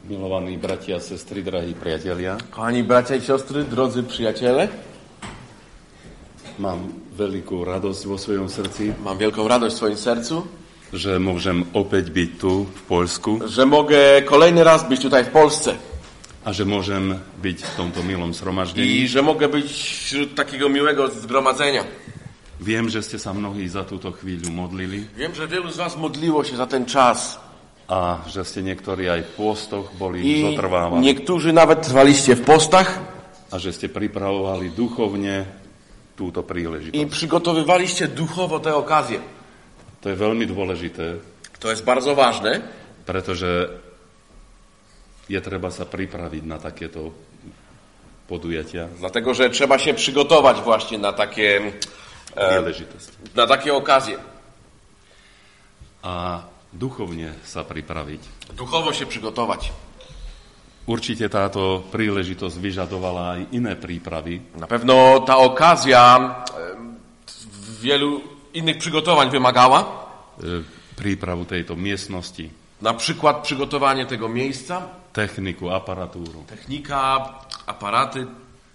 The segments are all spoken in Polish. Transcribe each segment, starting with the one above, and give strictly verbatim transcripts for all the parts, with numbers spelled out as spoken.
Milovaní bratia a sestry, drahí priatelia, Kochani bracia i siostry, drodzy przyjaciele, mám veľkú radosť vo svojom srdci, mam wielką radość w swoim sercu, že môžem opäť byť tu v Poľsku że mogę kolejny raz być tutaj w Polsce a že môžem byť v tomto milom i zhromaždení. że mogę być wśród takiego miłego zgromadzenia. Viem, že ste sa mnohí za túto chvíľu modlili Wiem, że wielu z was modliło się za ten czas a že ste niektorí aj v pôstoch boli i zotrvávali niektórzy nawet trwaliście w postach a že ste pripravovali duchovne túto i príležitosť. przygotowywaliście duchowo te okazje. To je veľmi dôležité, To jest bardzo ważne, pretože je treba sa pripraviť na takéto podujatia, dlatego że trzeba się przygotować właśnie na takie e, príležitosti. na takie okazje. A duchovne sa pripraviť. Duchowo się przygotować. Určite táto príležitosť vyžadovala aj iné prípravy, Na pewno ta okazja em, wielu innych przygotowań wymagała. e, prípravu tejto miestnosti, Na przykład przygotowanie tego miejsca, techniku, aparatúru. technika, aparaty.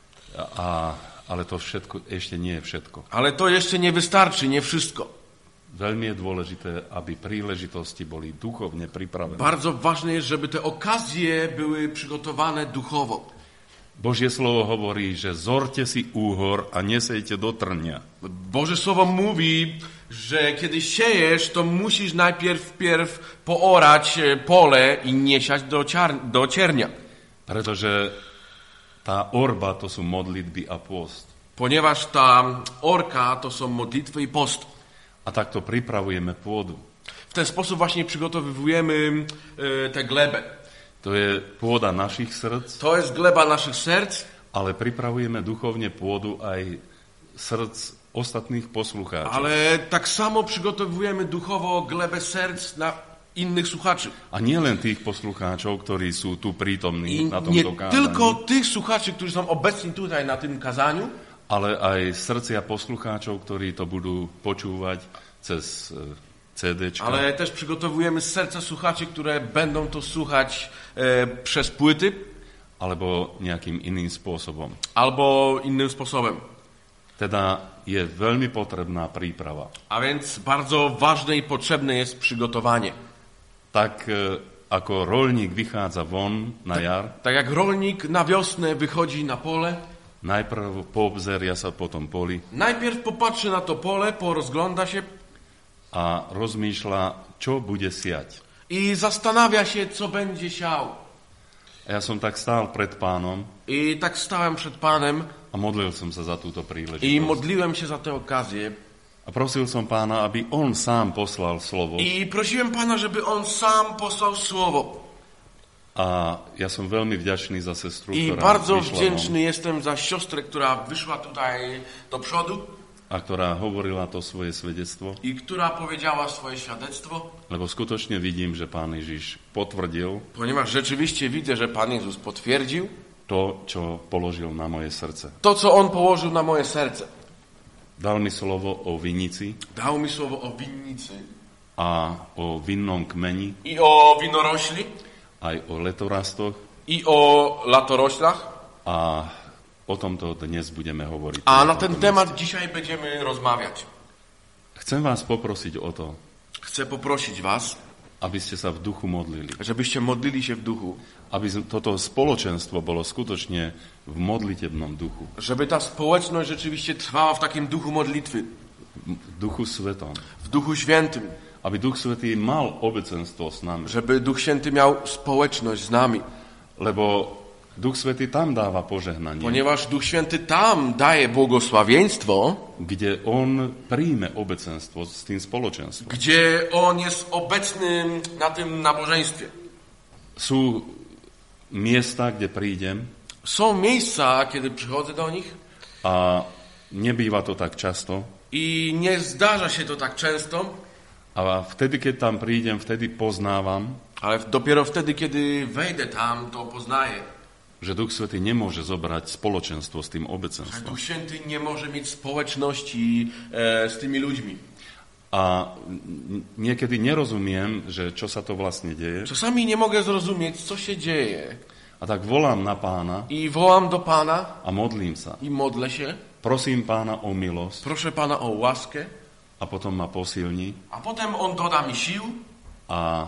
A, ale to všetko ešte nie je všetko. Ale to jeszcze nie wystarczy, nie wszystko. Veľmi je dôležité, aby príležitosti boli duchovne pripravené. Bardzo ważne jest, żeby te okazje były przygotowane duchowo. Božie slovo hovorí, že zorte si úhor a nesejte do trnia. Boże Słowo mówi, że kiedy siejesz, to musisz najpierw wpierw poorać e, pole i nie siać do, ciar- do ciernia. Pretože tá orba to sú modlitby a pôst. Ponieważ ta orka to są modlitwy i post. A takto pripravujeme pôdu. W ten sposób właśnie przygotowujemy e, tę glebę. To je pôda našich srdc, To jest gleba naszych serc, ale pripravujeme duchovne pôdu aj srdc ostatných poslucháčov. ale tak samo przygotowujemy duchowo glebę serc na innych słuchaczy. A nie len tých poslucháčov, ktorí sú tu prítomní I na nie tomto kázaní, tylko tych słuchaczy, którzy są obecni tutaj na tym kazaniu, ale aj srdcia poslucháčov, ktorí to budú počúvať cez e, cédéčka, ale też przygotowujemy z serca słuchaczy, które będą to słuchać e, przez płyty alebo nejakým iným spôsobom. albo innym sposobem. Teda je veľmi potrebná príprava. A więc bardzo ważne i potrzebne jest przygotowanie. Tak e, ako roľník vychádza von na jar, Tak jak rolnik na wiosnę wychodzi na pole, najprv poobzeria sa po tom poli najpierw popatrzy na to pole, porozgląda się a rozmýšľa, čo bude siať. i zastanawia się, co będzie siał. A ja som tak stál pred Pánom I tak stałem przed Panem a modlil som sa za túto i príležitosť. modliłem się za tę okazję. A prosil som Pána, aby On sám poslal slovo. I prosiłem Pana, żeby On sam posłał słowo. A ja som veľmi vďačný za sestru, I ktorá bardzo vyšla wdzięczny jestem za siostrę, która wyszła tutaj do przodu von a ktorá hovorila to svoje svedectvo, i która powiedziała swoje świadectwo, lebo skutočne vidím, že Pán Ježiš potvrdil ponieważ rzeczywiście widzę, że Pan Jezus potwierdził to, čo položil na moje srdce. to, co On położył na moje serce. Dal mi slovo o vinici Dał mi słowo o winnicy a o vinnom kmeni, i o winorośli aj o letorastoch i o latoroślach. a o tomto dnes budeme hovoriť. A na ten temat dzisiaj będziemy rozmawiać. Chcem vás poprosiť o to, Chcę poprosić was, aby ste sa v duchu modlili. żebyście modlili się w duchu. Aby toto spoločenstvo bolo skutočne v modlitebnom duchu. Żeby ta społeczność rzeczywiście trwała w takim duchu modlitwy, V duchu svetom. w duchu świętym. Aby Duch Svätý mal obecenstvo s nami. Żeby Duch Święty miał społeczność z nami. Lebo Duch Svätý tam dáva požehnanie. Ponieważ Duch Święty tam daje błogosławieństwo, Kde On príjme obecenstvo s tým spoločenstvom. gdzie On jest obecny na tym nabożeństwie. Sú miesta, kde prídem Są miejsca, kiedy przychodzę do nich a nebýva to tak často. i nie zdarza się to tak często, A vtedy, keď tam prídem, vtedy poznávam, ale dopiero wtedy, kiedy wejdę tam, to poznaję, že Duch Svätý nemôže zobrať spoločenstvo s tým że obecenstvom. Duch Święty nie może mieć społeczności e, z tymi ludźmi. A niekedy nerozumiem, že čo sa to vlastne deje. Czasami nie mogę zrozumieć, co się dzieje. A tak volám na Pána I wołam do Pana a modlím sa. i modlę się. Prosím Pána o milosť Proszę Pana o łaskę. a potom ma posilní A potem On doda mi sił a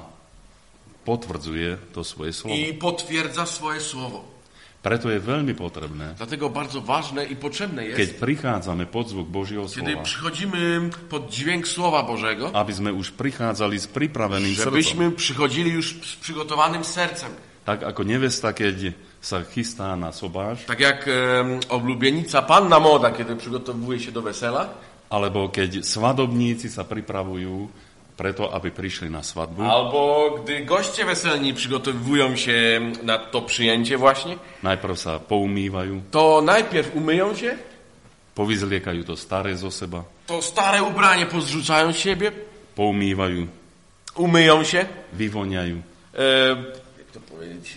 potvrdzuje to svoje slovo. i potwierdza swoje słowo. Preto je veľmi potrebné, Dlatego bardzo ważne i potrzebne jest, keď prichádzame pod zvuk Božieho kiedy slova, przychodzimy pod dźwięk Słowa Bożego, aby sme už prichádzali s pripraveným srdcom. żebyśmy przychodzili już z przygotowanym sercem. Tak ako nevesta, keď sa chystá na sobáš, Tak jak e, oblubienica panna moda, kiedy przygotowuje się do wesela, alebo keď svadobníci sa pripravujú preto, aby prišli na svadbu. albo gdy goście weselni przygotowują się na to przyjęcie właśnie, Najprv sa poumývajú, to najpierw umyją się, povyzliekajú to staré zo seba, to stare ubranie pozrzucają z siebie, poumývajú, umyją się, vyvoniajú, e, jak to powiedzieć,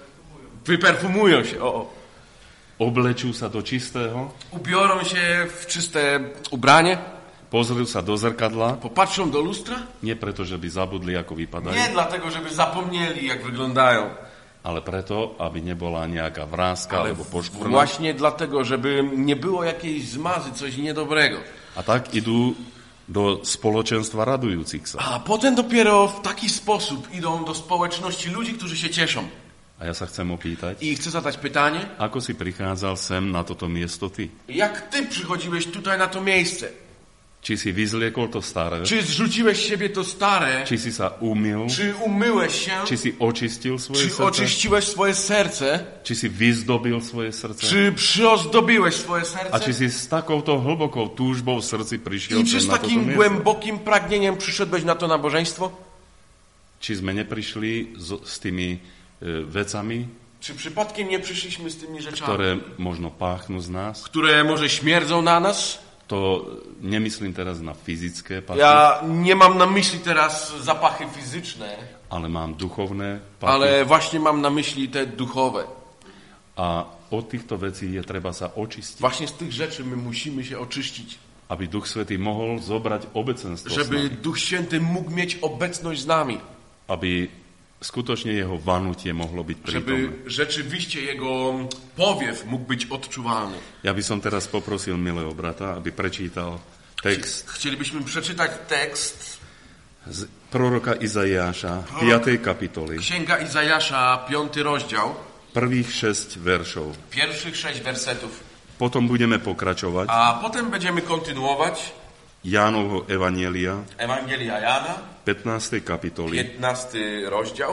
wyperfumują się, o, o. oblečú sa do čistého, Ubiorą się w czyste ubranie, pozrú sa do zrkadla, popatrzą do lustra, nie preto, že by zabudli, ako vypadajú, nie dlatego, żeby zapomnieli, jak wyglądają, ale preto, aby nebola nejaká vrázka ale alebo poškvrna. właśnie dlatego, żeby nie było jakiejś zmazy, coś niedobrego. A tak idú do spoločenstva radujúcich sa. A potem dopiero w taki sposób idą do społeczności ludzi, którzy się cieszą. A ja sa chcem opýtať, I chcę zadać pytanie, ako si prichádzal sem na toto miesto ty? jak ty przychodziłeś tutaj na to miejsce? Či si vyzliekol to staré? Czy zrzuciłeś z siebie to stare? Či si sa umyl? Czy umyłeś się? Či si očistil svoje Czy srdce? oczyściłeś swoje serce? Či si vyzdobil svoje srdce? Czy przyozdobiłeś swoje A serce? či si s takouto hlbokou túžbou v srdci prišiel I czy sem z na toto takim miesto? głębokim pragnieniem przyszedłeś na to nabożeństwo? Či sme neprišli s, s tými e, vecami, Czy przypadkiem nie przyszliśmy z tymi rzeczami, ktoré možno páchnú z nás? które może śmierdzą na nas? To nemyslím teraz na fyzické pachy, Ja nie mam na myśli teraz zapachy fizyczne, ale mám duchovné pachy. ale właśnie mam na myśli te duchowe. A od týchto vecí je treba sa očistiť, Właśnie z tych rzeczy my musimy się oczyścić, aby Duch Svätý mohol zobrať obecenstvo s żeby nami, Duch Święty mógł mieć obecność z nami, aby skutočne jeho vanutie mohlo byť prítomné. żeby rzeczywiście Jego powiew mógł być odczuwalny. Ja by som teraz poprosil milého brata, aby prečítal text Chcielibyśmy przeczytać tekst z proroka Izaiáša, piatej kapitoly, Księga Izajasza, piąty rozdział, prvých šesť veršov. pierwszych sześć wersetów, Potom budeme pokračovať a potem będziemy kontynuować Jánovho evanielia, Ewangelia Jana, pätnástej kapitoly, piętnasty rozdział,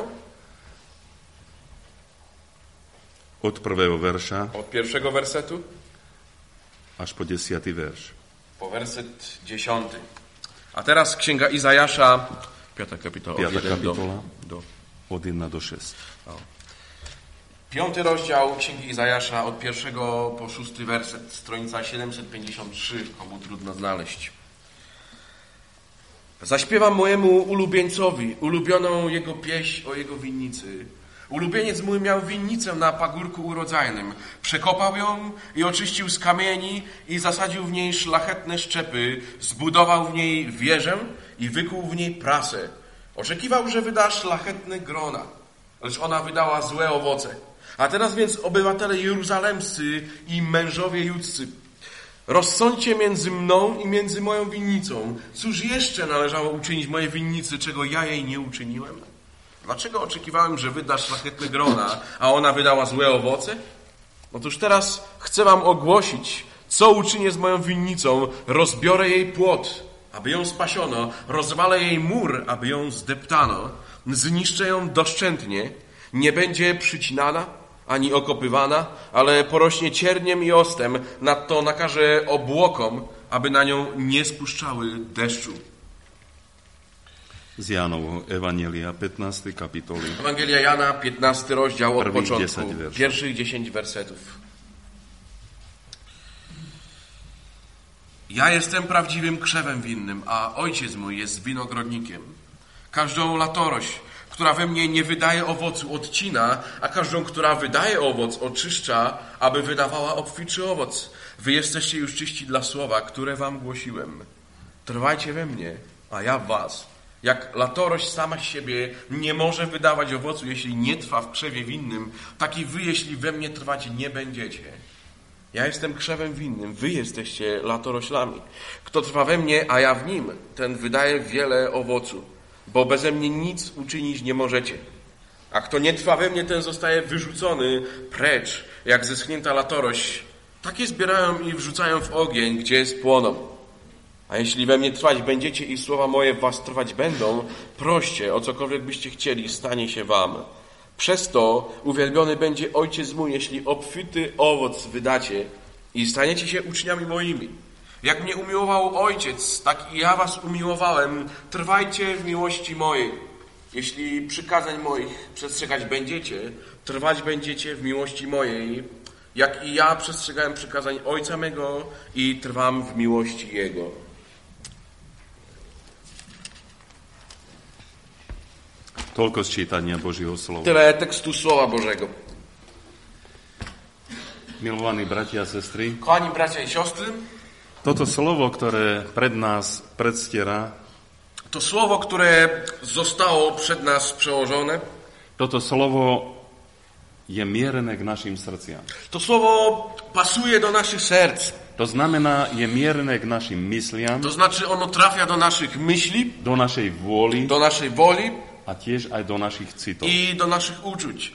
od prvého verša od pierwszego wersetu až po desiatý verš. po werset dziesiąty. A teraz Księga Izajasza, piąta kapitola, od Piata jeden do, kapitola, do od jeden do šesť. Piąty rozdział Księgi Izajasza od pierwszego po szósty werset, stronica siedemset pięćdziesiąt trzy, komu trudno znaleźć. Zaśpiewam mojemu ulubieńcowi, ulubioną jego pieśń o jego winnicy. Ulubieniec mój miał winnicę na pagórku urodzajnym. Przekopał ją i oczyścił z kamieni i zasadził w niej szlachetne szczepy. Zbudował w niej wieżę i wykuł w niej prasę. Oczekiwał, że wyda szlachetne grona, lecz ona wydała złe owoce. A teraz więc obywatele jeruzalemscy i mężowie judzcy, rozsądźcie między mną i między moją winnicą. Cóż jeszcze należało uczynić mojej winnicy, czego ja jej nie uczyniłem? Dlaczego oczekiwałem, że wyda szlachetne grona, a ona wydała złe owoce? Otóż teraz chcę wam ogłosić, co uczynię z moją winnicą. Rozbiorę jej płot, aby ją spasiono, rozwalę jej mur, aby ją zdeptano, zniszczę ją doszczętnie, nie będzie przycinana, ani okopywana, ale porośnie cierniem i ostem, nadto nakaże obłokom, aby na nią nie spuszczały deszczu. Z Jánovho evanielia, pätnástej kapitoly, Ewangelia Jana, piętnasty rozdział od Prvých początku, desať weršov. pierwszych dziesięć wersetów. Ja jestem prawdziwym krzewem winnym, a ojciec mój jest winogrodnikiem. Każdą latorość, która we mnie nie wydaje owocu, odcina, a każdą, która wydaje owoc, oczyszcza, aby wydawała obfitszy owoc. Wy jesteście już czyści dla słowa, które wam głosiłem. Trwajcie we mnie a ja w was. Jak latorość sama z siebie nie może wydawać owocu, jeśli nie trwa w krzewie winnym, tak i wy, jeśli we mnie trwać nie będziecie. Ja jestem krzewem winnym, wy jesteście latoroślami. Kto trwa we mnie, a ja w nim, ten wydaje wiele owocu, bo beze mnie nic uczynić nie możecie. A kto nie trwa we mnie, ten zostaje wyrzucony precz, jak zeschnięta latorość. Takie zbierają i wrzucają w ogień, gdzie spłoną. A jeśli we mnie trwać będziecie i słowa moje w was trwać będą, proście, o cokolwiek byście chcieli, stanie się wam. Przez to uwielbiony będzie Ojciec mój, jeśli obfity owoc wydacie i staniecie się uczniami moimi. Jak mnie umiłował Ojciec, tak i ja was umiłowałem. Trwajcie w miłości mojej. Jeśli przykazań moich przestrzegać będziecie, trwać będziecie w miłości mojej, jak i ja przestrzegałem przykazań Ojca mego i trwam w miłości Jego. Toľko z čítania Božieho slova. Tyle tekstu Słowa Bożego. Milovaní bratia a sestry, Kochani bracia i siostry, toto slovo, ktoré pred nás predstiera, to słowo, które zostało przed nas przełożone, toto slovo je mierené k našim srdciam. to słowo pasuje do naszych serc. To znamená, je mierené k našim mysliam, To znaczy ono trafia do naszych myśli, do našej vôli do naszej woli a tiež aj do našich citov. i do naszych uczuć.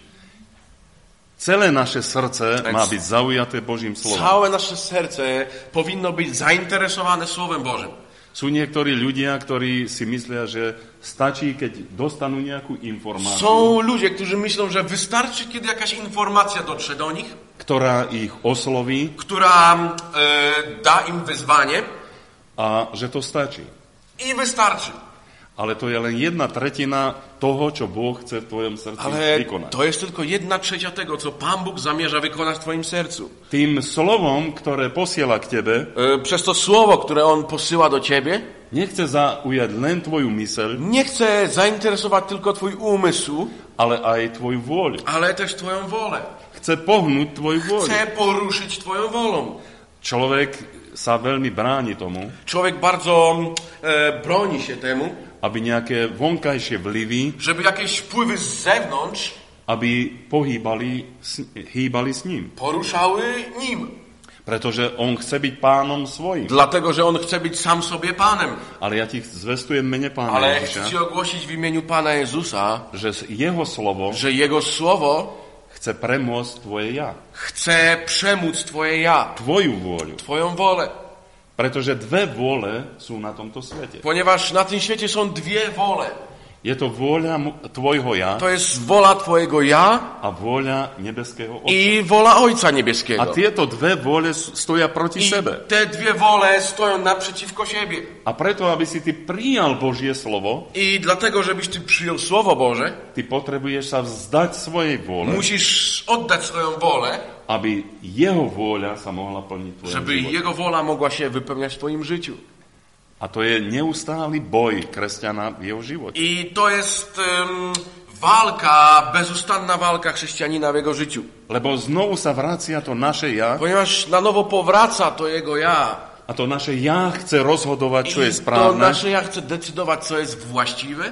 Celé naše srdce má byť zaujaté Božím slovom. Całe nasze serce powinno być zainteresowane Słowem Bożym. Sú niektorí ľudia, ktorí si myslia, že stačí, keď dostanú nejakú informáciu, Są ludzie, którzy myślą, że wystarczy, kiedy jakaś informacja dotrze do nich, ktorá ich osloví która e, da im wyzwanie a že to stačí. i wystarczy. Ale to je len jedna tretina toho, čo Boh chce v tvojom srdci Ale vykonať. to jest tylko jedna trzecia tego, co Pan Bóg zamierza wykonać w twoim sercu. Tým slovom, ktoré posiela k tebe, E, przez to słowo, które On posyła do ciebie, nechce zaujať len tvoju myseľ, nie chce zainteresować tylko twój umysł, ale aj tvoju vôľu. ale też twoją wolę. Chce pohnúť tvoju vôľu. Chce poruszyć twoją wolą. Človek sa veľmi bráni tomu, Człowiek bardzo e, broni się temu, aby nejaké vonkajšie vlivy, żeby jakieś wpływy z zewnątrz aby pohýbali, s- hýbali s ním. poruszały nim. Pretože on chce byť pánom svojim. Dlatego, że on chce być sam sobie Panem. Ale ja ti zvestujem mene pána Ale chcę Ježiša, ci ogłosić w imieniu Pana Jezusa, že jeho slovo że Jego Słowo chce premôcť tvoje ja. chce przemóc twoje ja, Tvoju vôľu. twoją wolę. Pretože dve vôle sú na tomto svete. Ponieważ na tym świecie są dwie wole. Je to vôľa mu- tvojho ja To jest wola twojego ja a vôľa nebeského Otca. i wola Ojca A Niebieskiego. tieto dve vôle s- stoja proti I sebe. te dwie wole stoją naprzeciwko siebie. A preto, aby si ty prijal Božie slovo, I dlatego, żebyś ty przyjął Słowo Boże, ty potrebuješ sa vzdať svojej vôle, musisz oddać swoją wolę, aby jeho vôľa sa mohla plniť v tvojom żeby živote. Jego wola mogła się wypełniać w twoim życiu. A to je neustály boj kresťana v jeho živote. I to jest um, walka, bezustanna walka chrześcijanina w jego życiu. Lebo znovu sa vracia to naše ja Ponieważ na nowo powraca to jego ja. a to naše ja chce rozhodovať, čo je I to správne, nasze ja chce decydować, co jest właściwe,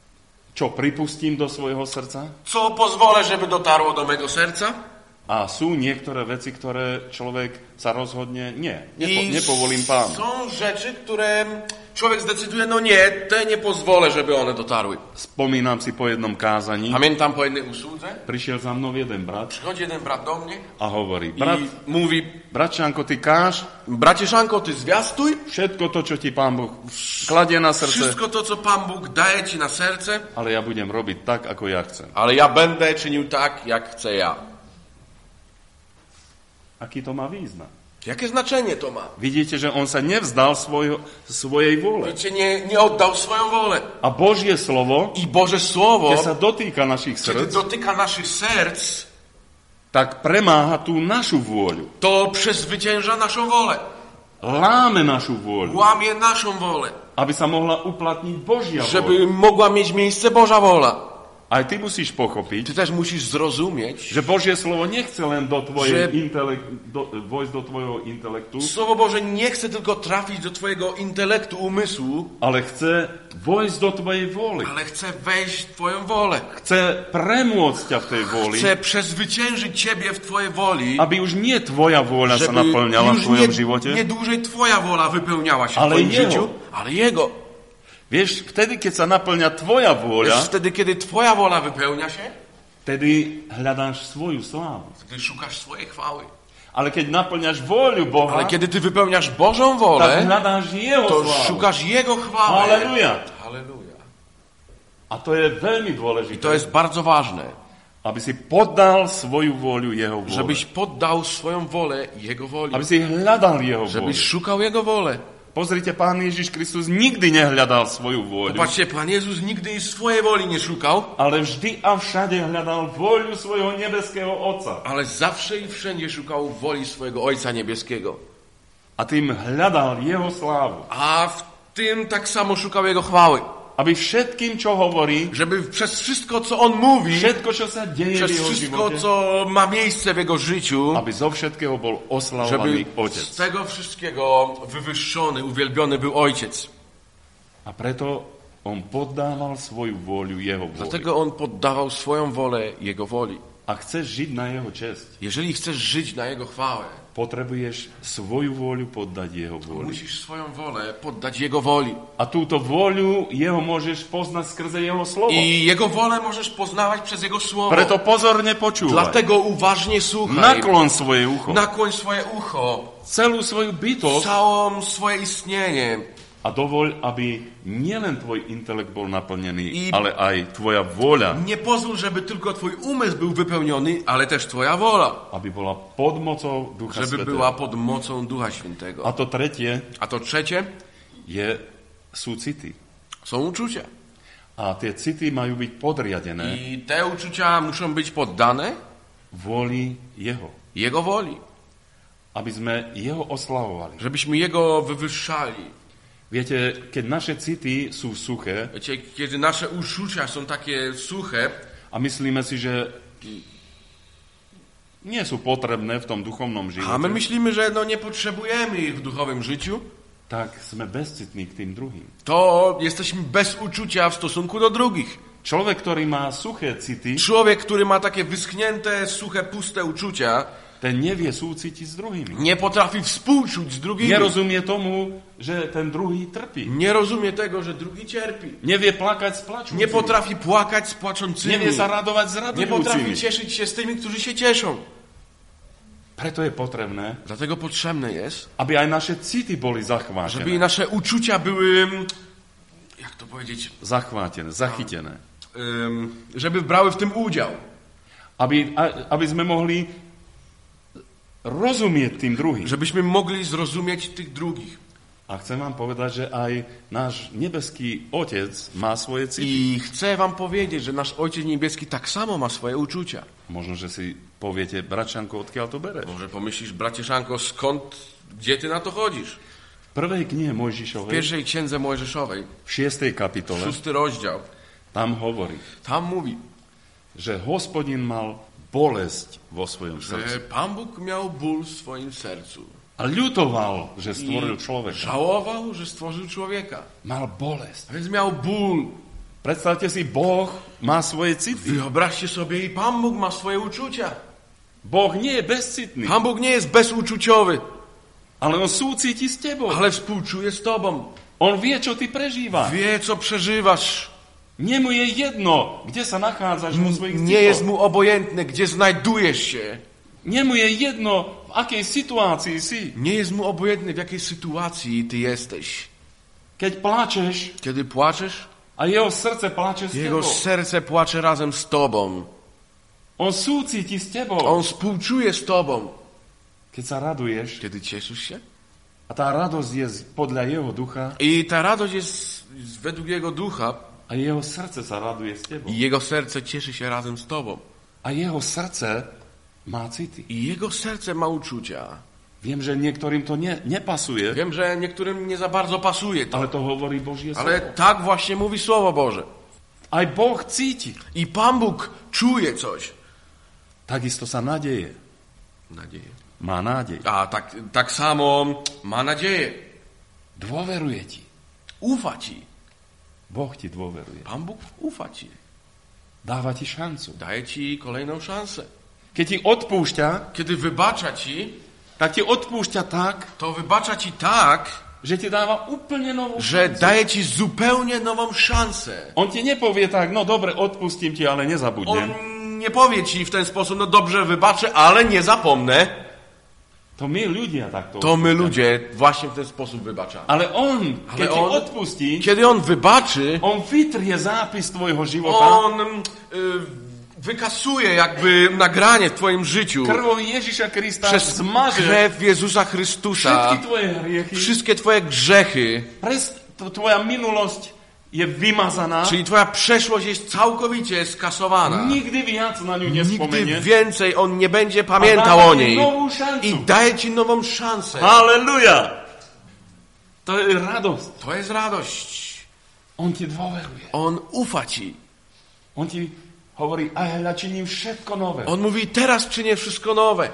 čo pripustím do svojho srdca. co pozwolę, żeby dotarło do mego serca. A sú niektoré veci, ktoré človek sa rozhodne, nie, nepo, I nepovolím pánu. są rzeczy, które człowiek zdecyduje, no nie, te nie pozwolę, żeby one dotarły. Spomínam si po jednom kázaní, Pamiętam po jednej usłudze, prišiel za mnou jeden brat przychodzi jeden brat do mnie a hovorí, i brat, mówi, bratčanko, ty káž bracie Szanko, ty zwiastuj všetko to, čo ti pán Boh kladie na srdce, wszystko to, co Pan Bóg daje ci na serce, ale ja budem robiť tak, ako ja chcem. ale ja będę czynił tak, jak chcę ja. Aký to má význam? Jakie znaczenie to ma? Vidíte, že on sa nevzdal svojho, svojej vôle. Wiecie, nie, nie oddał swoją wolę. A Božie slovo, I Boże Słowo, keď sa dotýka našich kiedy srdc, dotyka naszych serc, tak premáha tú našu vôľu. to przezwycięża naszą wolę. Láme našu vôľu, Łamie naszą wolę. aby sa mohla uplatniť Božia vôľa. Żeby mogła mieć miejsce Boża wola. Aj ty musíš pochopiť, ty też musisz zrozumieć, že Božie slovo nechce len do tvojej Že- intelekt, do, vojsť do tvojho intelektu, Słowo Boże nie chce tylko trafić do twojego intelektu, umysłu, ale chce vojsť do tvojej vôly. ale chce wejść w twoją wolę. Chce premôcť ťa v tej vôli, Chce przezwyciężyć ciebie w twojej woli, aby už nie tvoja vôľa sa żeby naplňala v już tvojom nie, živote, nie dłużej twoja wola wypełniała się Ale w twoim Jego. życiu, ale Jego. Vieš, vtedy, keď sa naplňa tvoja Wiesz, vôľa, wtedy, kiedy twoja wola wypełnia się, vtedy hľadáš svoju slávu. wtedy szukasz swojej chwały. Ale keď naplňaš vôľu Boha, Ale kiedy ty wypełniasz Bożą tak wolę, hľadáš Jeho to slávu. szukasz Jego chwały. Halleluja. Halleluja. A to je veľmi I dôležité, to jest bardzo ważne, aby si poddal svoju vôľu Jeho vôle. żebyś poddał swoją wolę Jego woli. Aby si hľadal Jeho Żebyś vôľu. szukał Jego wolę. Pozrite, Pán Ježiš Kristus nikdy nehľadal svoju vôľu, Popatrzcie, Pan Jezus nigdy swojej woli nie szukał, ale vždy a všade hľadal vôľu svojho nebeského Otca. ale zawsze i wszędzie szukał woli swojego Ojca Niebieskiego. A tým hľadal Jeho slávu. A w tym tak samo szukał Jego chwały. Aby všetkým, čo hovorí, Żeby przez wszystko, co On mówi, všetko, čo sa deje v przez Jeho wszystko, živote, co ma miejsce w Jego życiu, aby zo všetkého bol żeby oslavovaný z Otec. tego wszystkiego wywyższony, uwielbiony był Ojciec. A preto on poddával svoju vôľu Jeho vôli. Dlatego On poddawał swoją wolę Jego woli. A chceš žiť na Jeho česť, Jeżeli chcesz żyć na Jego chwałę, potrebuješ svoju vôľu poddať Jeho vôli. musisz swoją wolę poddać Jego woli. A túto vôľu Jeho môžeš poznať skrze Jeho slovo. I Jego wolę możesz poznawać przez Jego Słowo. Preto pozorne počúvaj. Dlatego uważnie słuchaj. Naklon svoje ucho. Nakłoń swoje ucho, Celú svoju bytosť całą swoje istnienie. a dovoľ, aby nielen tvoj intelekt bol naplnený, I- ale aj tvoja vôľa, Nie pozwól, żeby tylko twój umysł był wypełniony, ale też twoja wola. aby bola pod mocou Ducha Żeby Svätého. była pod mocą Ducha Świętego. A to tretie A to trzecie je, sú city. są uczucia. A tie city majú byť podriadené I te uczucia muszą być poddane vôli Jeho. Jego woli. Aby sme Jeho oslavovali. Żebyśmy Jego wywyższali. Viete, keď naše city sú suché Wiecie, kiedy nasze uczucia są takie suche a myslíme si, že nie sú potrebné v tom duchovnom a my živote, myślimy, że no nie potrzebujemy ich w duchowym życiu, tak sme bezcitní k tým druhým. to jesteśmy bez uczucia w stosunku do drugich. Človek, ktorý má suché city, Człowiek, który ma takie wyschnięte, suche, puste uczucia, ten nevie súcitiť s druhými. nie potrafi współczuć z drugimi. Nerozumie tomu, že ten druhý trpí. Nie rozumie tego, że drugi cierpi. Nevie plakať s plačúcimi. Nie potrafi płakać z płaczącymi. Nevie sa radovať s Nie potrafi radujúcimi. cieszyć się z tymi, którzy się cieszą. Preto je potrebné, Dlatego potrzebne jest, aby aj naše city boli żeby zachvátené. nasze uczucia były, jak to powiedzieć, Zachvátené, zachytené. ym, żeby brały w tym udział. Aby, a- aby sme mohli rozumieť tým druhým. Żebyśmy mogli zrozumieć tych drugich. A chcem vám povedať, že aj náš nebeský Otec má svoje city. I chcę wam powiedzieć, że nasz Ojciec Niebieski tak samo ma swoje uczucia. Možno, že si poviete, bračanko, odkiaľ to bereš? Może pomyślisz, bracie Szanko, skąd, gdzie ty na to chodzisz? V prvej knihe W Mojžišovej, pierwszej księdze Mojżeszowej, v šiestej kapitole, szósty rozdział, tam hovorí, tam mówi, že Hospodin mal bolesť vo svojom że srdci. Pan Bóg miał ból w swoim sercu. A ľutoval, že I stvoril človeka. żałował, że stworzył człowieka. Mal bolesť. A więc miał ból. Predstavte si, Boh má svoje city. Wyobraźcie sobie, i Pan Bóg ma swoje uczucia. Boh nie je bezcitný, Pan Bóg nie jest bezuczuciowy, ale on súciti s tebou. ale współczuje z tobą. On vie, čo ty prežívaš. Wie, co przeżywasz. Nie mu je jedno, kde sa nachádzaš vo svojich Nie jest citoch. mu obojętne, gdzie znajdujesz się. Nie mu je jedno, v akej situácii si. Nie jest mu obojętne, w jakiej sytuacji ty jesteś. Keď pláčeš Kiedy płaczesz, a jeho srdce pláče s jego tebou. serce płacze razem z tobą. On súciti s tebou. On współczuje z tobą. Keď sa raduješ Kiedy cieszysz się? a tá radosť je z- podľa jeho ducha I ta radość jest z- według jego ducha a jeho srdce sa raduje s tebou. i jego serce cieszy się razem z tobą. A jeho srdce má city. I jego serce ma uczucia. Viem, že niektorým to nie, nepasuje, Wiem, że niektórym nie za bardzo pasuje to, ale to hovorí Božie slovo. ale tak właśnie mówi Słowo Boże. Aj Boh cíti. I Pan Bóg czuje coś. Takisto sa nadeje. Nadzieję. Má nádej. A tak, tak samo ma nadzieję. Dôveruje ti. Ufa ci. Boh ti dôveruje. Pan Bóg ufa ci. Dáva ti šancu. Daje ci kolejną szansę. Keď ti odpúšťa, Kiedy wybacza ci, tak ti odpúšťa tak, to wybacza ci tak, že ti dáva úplne novú że šancu. daje ci zupełnie nową szansę. On ti nepovie tak, no dobre, odpustím ti, ale nezabudnem. On nie powie ci w ten sposób, no dobrze, wybaczę, ale nie zapomnę. To my ľudia takto To my odpúšťame. ludzie właśnie w ten sposób wybaczamy. Ale on, Ale keď ti on- odpustí, Kiedy on wybaczy, on vytrie zápis tvojho života on y, wykasuje jakby nagranie w twoim życiu krvou Ježiša Krista, przez zmaže krew Jezusa Chrystusa. všetky tvoje hriechy. Wszystkie twoje grzechy, Pres, to, tvoja minulosť je vymazaná. czyli twoja przeszłość jest całkowicie skasowana. Nikdy viac na ňu Nigdy nespomenie. więcej on nie będzie A pamiętał dáva o ti niej. novú šancu. I daje ci nową szansę. Halleluja! To je radosť. To jest radość. On ti dôveruje. On ufa ci. On ti hovorí, a ja činím všetko nové. On mówi, teraz czynię wszystko nowe.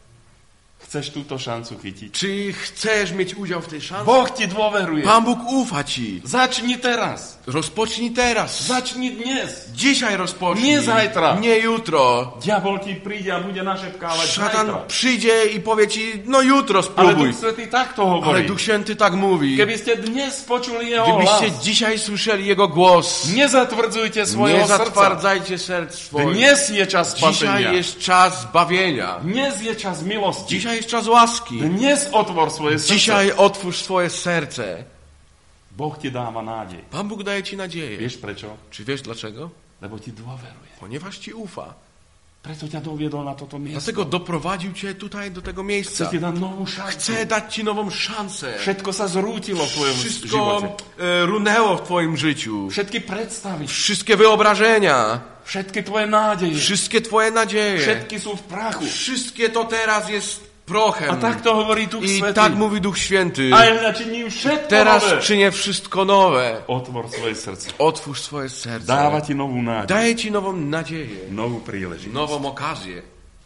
Chceš túto šancu chytiť? Czy chcesz mieć udział w tej szans? Boh ti dôveruje. Pan Bóg ufa ci. Začni teraz. Rozpocznij teraz. Začni dnes. Dzisiaj rozpocznij. Nie zajtra. Nie jutro. Diabol ti príde a bude našepkávať Szatan zajtra. przyjdzie i powie ci, no jutro Ale spróbuj. Duch Svätý takto Ale hovorí. Duch Święty tak mówi. Keby ste dnes počuli jeho Gdybyście hlas, dzisiaj słyszeli Jego głos, nezatvrdzujte nie svojho srdca. zatwardzajcie serc swoich. Dnes je čas Dzisiaj spasenia. jest czas zbawienia. Dnes je čas milosti. Dzisiaj jest czas łaski. Dnes otvor svoje srdce. Dzisiaj otwórz swoje serce. Boh ti dáva nádej. Pan Bóg daje ci nadzieję. Vieš prečo? Czy wiesz dlaczego? Lebo ti dôveruje. Ponieważ ci ufa. Preto ťa doviedol na toto miesto. Dlatego doprowadził cię tutaj do tego miejsca. Chce ti dať novú šancu. Chce dać ci nową szansę. Všetko sa zrútilo v tvojom Wszystko živote. e, runęło w twoim życiu. Všetky predstavy, Wszystkie wyobrażenia, všetky tvoje nádeje, wszystkie twoje nadzieje, všetky sú v prachu. wszystkie to teraz jest prochem. A tak to hovorí Duch I Svätý. tak mówi Duch Święty. A ja činím všetko Teraz nové. czynię wszystko nowe. Otvor svoje srdce. Otwórz swoje serce. Dáva ti novú nádej. Daje ci nową nadzieję, Novú príležitosť. nową okazję.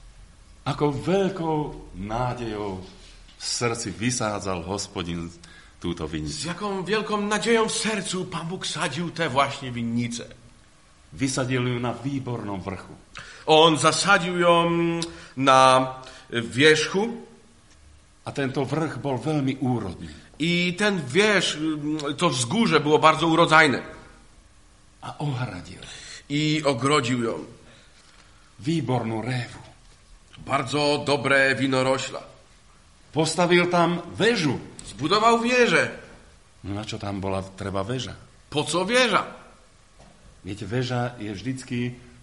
Ako veľkou nádejou v srdci vysádzal Hospodin túto Z vinicu. jaką wielką nadzieją w sercu Pan Bóg sadził te właśnie winnice. Vysadil ju na výbornom vrchu. On zasadził ją na wierzchu A tento vrch bol veľmi úrodný. i ten wierzch, to wzgórze było bardzo urodzajne. A ohradil I ogrodził ją. výbornú révu. Bardzo dobre winorośla. Postavil tam väžu. Zbudował wieżę. No na čo tam bola treba väža? Po co wieża? Viete, väža je vždycky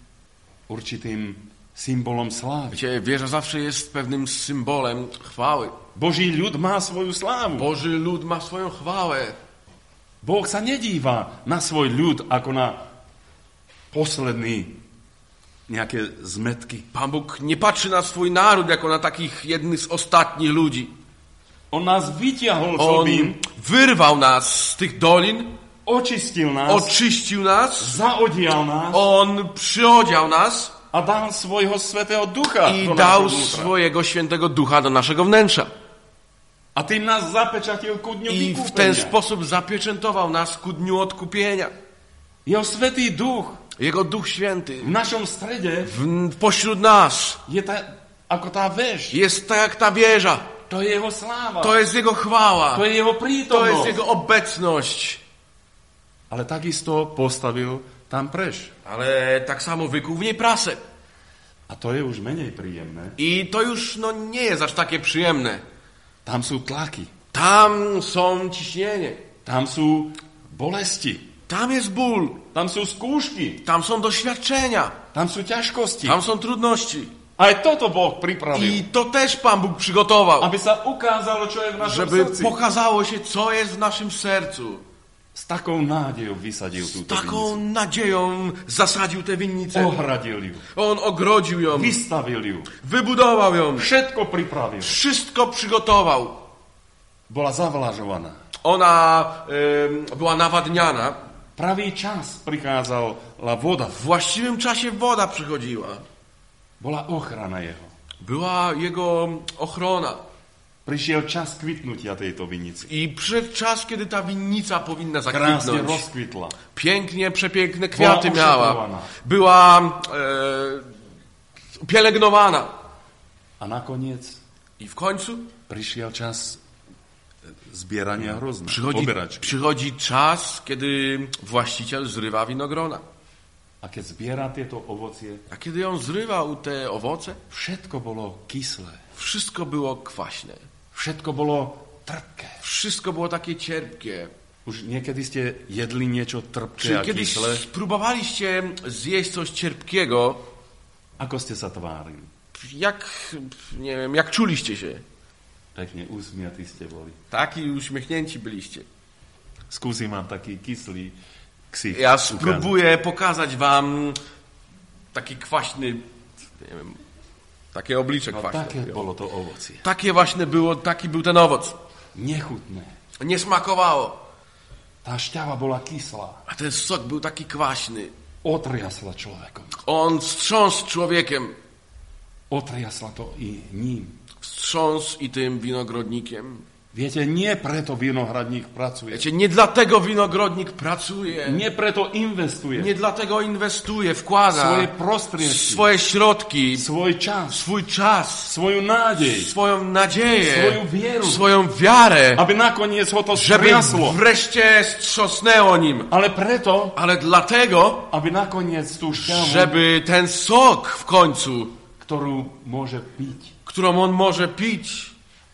určitým symbolom slávy. Wiecie, wieża zawsze jest pewnym symbolem chwały. Boží ľud má svoju slávu. Boży lud ma swoją chwałę. Boh sa nedíva na svoj ľud ako na posledný nejaké zmetky. Pan Bóg nie patrzy na swój naród jako na takich jednych z ostatnich ludzi. On nás vytiahol z On hlbín, wyrwał nas z tych dolin, očistil nás, oczyścił nas, zaodial nás On przyodział nas a dal svojho svätého ducha i do dał nášho vnútra. swojego świętego ducha do naszego wnętrza. A tým nás zapečatil ku dňu I w ten vykúpenia. sposób zapieczętował nas ku dniu odkupienia. Jeho svätý duch Jego Duch Święty v našom strede w, pośród nas je ta, ako tá väž. jest tak jak ta wieża. To je jeho sláva. To jest Jego chwała. To je jeho To prítomnosť. jest Jego obecność. Ale takisto postavil tam preš. Ale tak samo wykuł w niej prasę. A to je už menej príjemné. I to już no, nie jest aż takie przyjemne. Tam sú tlaky. Tam są ciśnienie. Tam sú bolesti. Tam jest ból. Tam sú skúšky. Tam są doświadczenia. Tam sú ťažkosti. Tam są trudności. Aj toto Boh pripravil. I to też Pan Bóg przygotował. Aby sa ukázalo, čo je v našom Żeby srdci. pokazało się, co jest w naszym sercu. S takou nádejou vysadil Z túto taką vinicu. nadzieją zasadził tę winnicę. Ohradil ju. On ogrodził ją. Vystavil ju. Wybudował ją. Všetko pripravil. Wszystko przygotował. Bola zavlažovaná. Ona y, była nawadniana. pravý čas prichádzala voda. W właściwym czasie woda przychodziła. Bola ochrana jeho. Była jego ochrona. Prišiel čas kvitnutia tejto vinici. I przyszedł czas, kiedy ta winnica powinna Krásne zakwitnąć. rozkvitla. Pięknie, przepiękne kwiaty Była miała. ošetrovaná. Była e, pielęgnowana. A nakoniec I w końcu prišiel čas zbierania hrozna. przychodzi, Oberačky. przychodzi czas, kiedy właściciel zrywa winogrona. A keď zbiera tieto ovocie, A kiedy on zrywał te owoce, všetko bolo kyslé. wszystko było kwaśne. Všetko bolo trpké. Wszystko było takie cierpkie. Už niekedy ste jedli niečo trpké Czy a kiedyś kyslé? spróbowaliście zjeść coś cierpkiego? Ako ste sa tvárili? Jak, nie wiem, jak czuliście się? Pekne usmiatí ste boli. Taki uśmiechnięci byliście. Skúsim vám taký kyslý ksich. Ja ukázať. spróbuję pokazać wam taki kwaśny, nie wiem, takie oblicze No kwaśne. také bolo to ovocie. Takie właśnie było, taki był ten owoc. Nechutné. Nie smakowało, Tá šťava bola kyslá. a ten sok był taki kwaśny. Otriasla človekom. On wstrząsł człowiekiem, Otriasla to i ním. wstrząsł i tym winogrodnikiem. Viete, nie preto vinohradník pracuje. Wiecie, nie dlatego winogrodnik pracuje, Nie preto investuje. nie dlatego inwestuje, wkłada Svoje prostriedky, swoje środki, svoj čas, swój czas, svoju nádej, swoją nadzieję, Swoją wierę. swoją wiarę, aby nakoniec ho to żeby striaslo. wreszcie strząsnęło nim. Ale preto, Ale dlatego, aby nakoniec tú šťavu, żeby ten sok w końcu, ktorú môže piť, którą on może pić,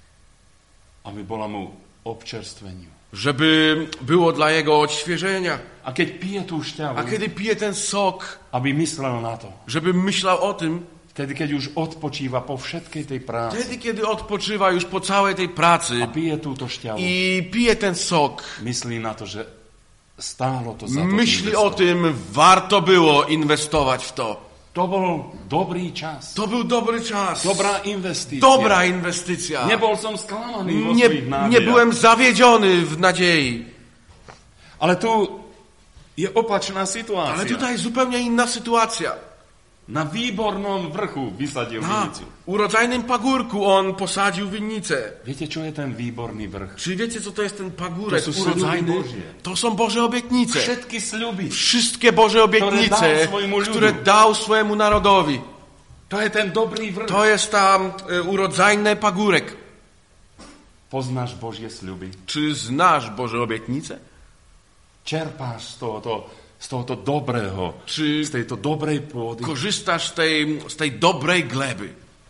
aby bola mu občerstveniu. żeby było dla jego odświeżenia. A keď pije tú šťavu, A kiedy pije ten sok, aby myslel na to, żeby myślał o tym, vtedy, keď už odpočíva po všetkej tej práci wtedy, kiedy odpoczywa już po całej tej pracy a pije túto šťavu, i pije ten sok, myslí na to, że stálo to za to myśli investovať. o tym, warto było inwestować w to. To bol dobrý čas, To był dobry czas, dobrá investícia. dobra inwestycja. Nebol som sklamaný vo Nie, svojich nádejach. nie byłem zawiedziony w nadziei. Ale tu je opačná situácia. Ale tutaj zupełnie inna sytuacja. Na výbornom vrchu vysadil Na vinicu. urodzajnym pagórku on posadził winnicę. Viete, čo je ten výborný vrch? Czy wiecie, co to jest ten pagórek To są urodzajny? sľuby Božie. To są Boże obietnice. Všetky sľuby. Wszystkie Boże obietnice, dał swojemu ludu. które dał swojemu narodowi. To je ten dobrý vrch. To jest tam y, urodzajny pagórek. Poznáš Božie sľuby? Czy znasz Boże obietnice? Čerpáš z tohoto, z tohoto dobrého, Czy z tejto dobrej pôdy? korzystasz z tej, z tej dobrej gleby?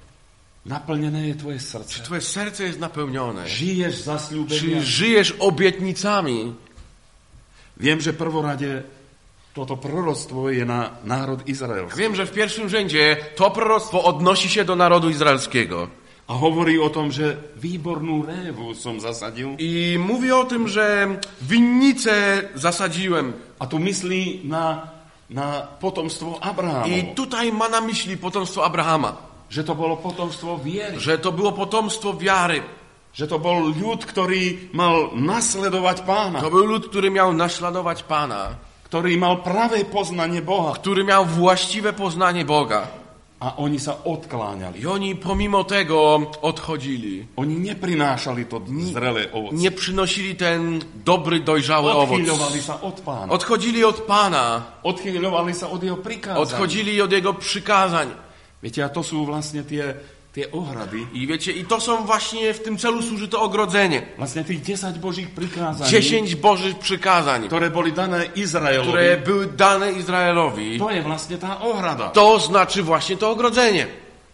Naplnené je tvoje srdce? Twoje serce jest napełnione. Žiješ Czy zasľúbenia? żyjesz obietnicami? Viem, že prvorade toto proroctvo je na národ izraelský. Wiem, że w pierwszym rzędzie to proroctwo odnosi się do narodu izraelskiego. A hovorí o tom, že výbornú révu som zasadil. I mówi o tym, że winnicę zasadziłem. A tu myslí na, na potomstvo Abrahamovo. I tutaj ma na myśli potomstwo Abrahama. Že to bolo potomstvo viery. Że to było potomstwo wiary. Že to bol ľud, ktorý mal nasledovať Pána. To był lud, który miał naśladować Pana. Ktorý mal pravé poznanie Boha. Który miał właściwe poznanie Boga. A oni sa odkláňali. I oni pomimo tego odchodzili. Oni neprinášali to zrelé ovocie. Nie przynosili ten dobry, dojrzały owoc. Odchyľovali sa od Pána. Odchodzili od Pana. Odchyľovali sa od jeho prikázaní. Odchodzili od Jego przykazań. Viete, a to sú vlastne tie, tie ohrady. I wiecie, i to są właśnie, w tym celu służy to ogrodzenie. Vlastne tých desať Božích prikázaní, Dziesięć Bożych przykazań, ktoré boli dané Izraelovi. które były dane Izraelowi. To je vlastne tá ohrada. To znaczy właśnie to ogrodzenie.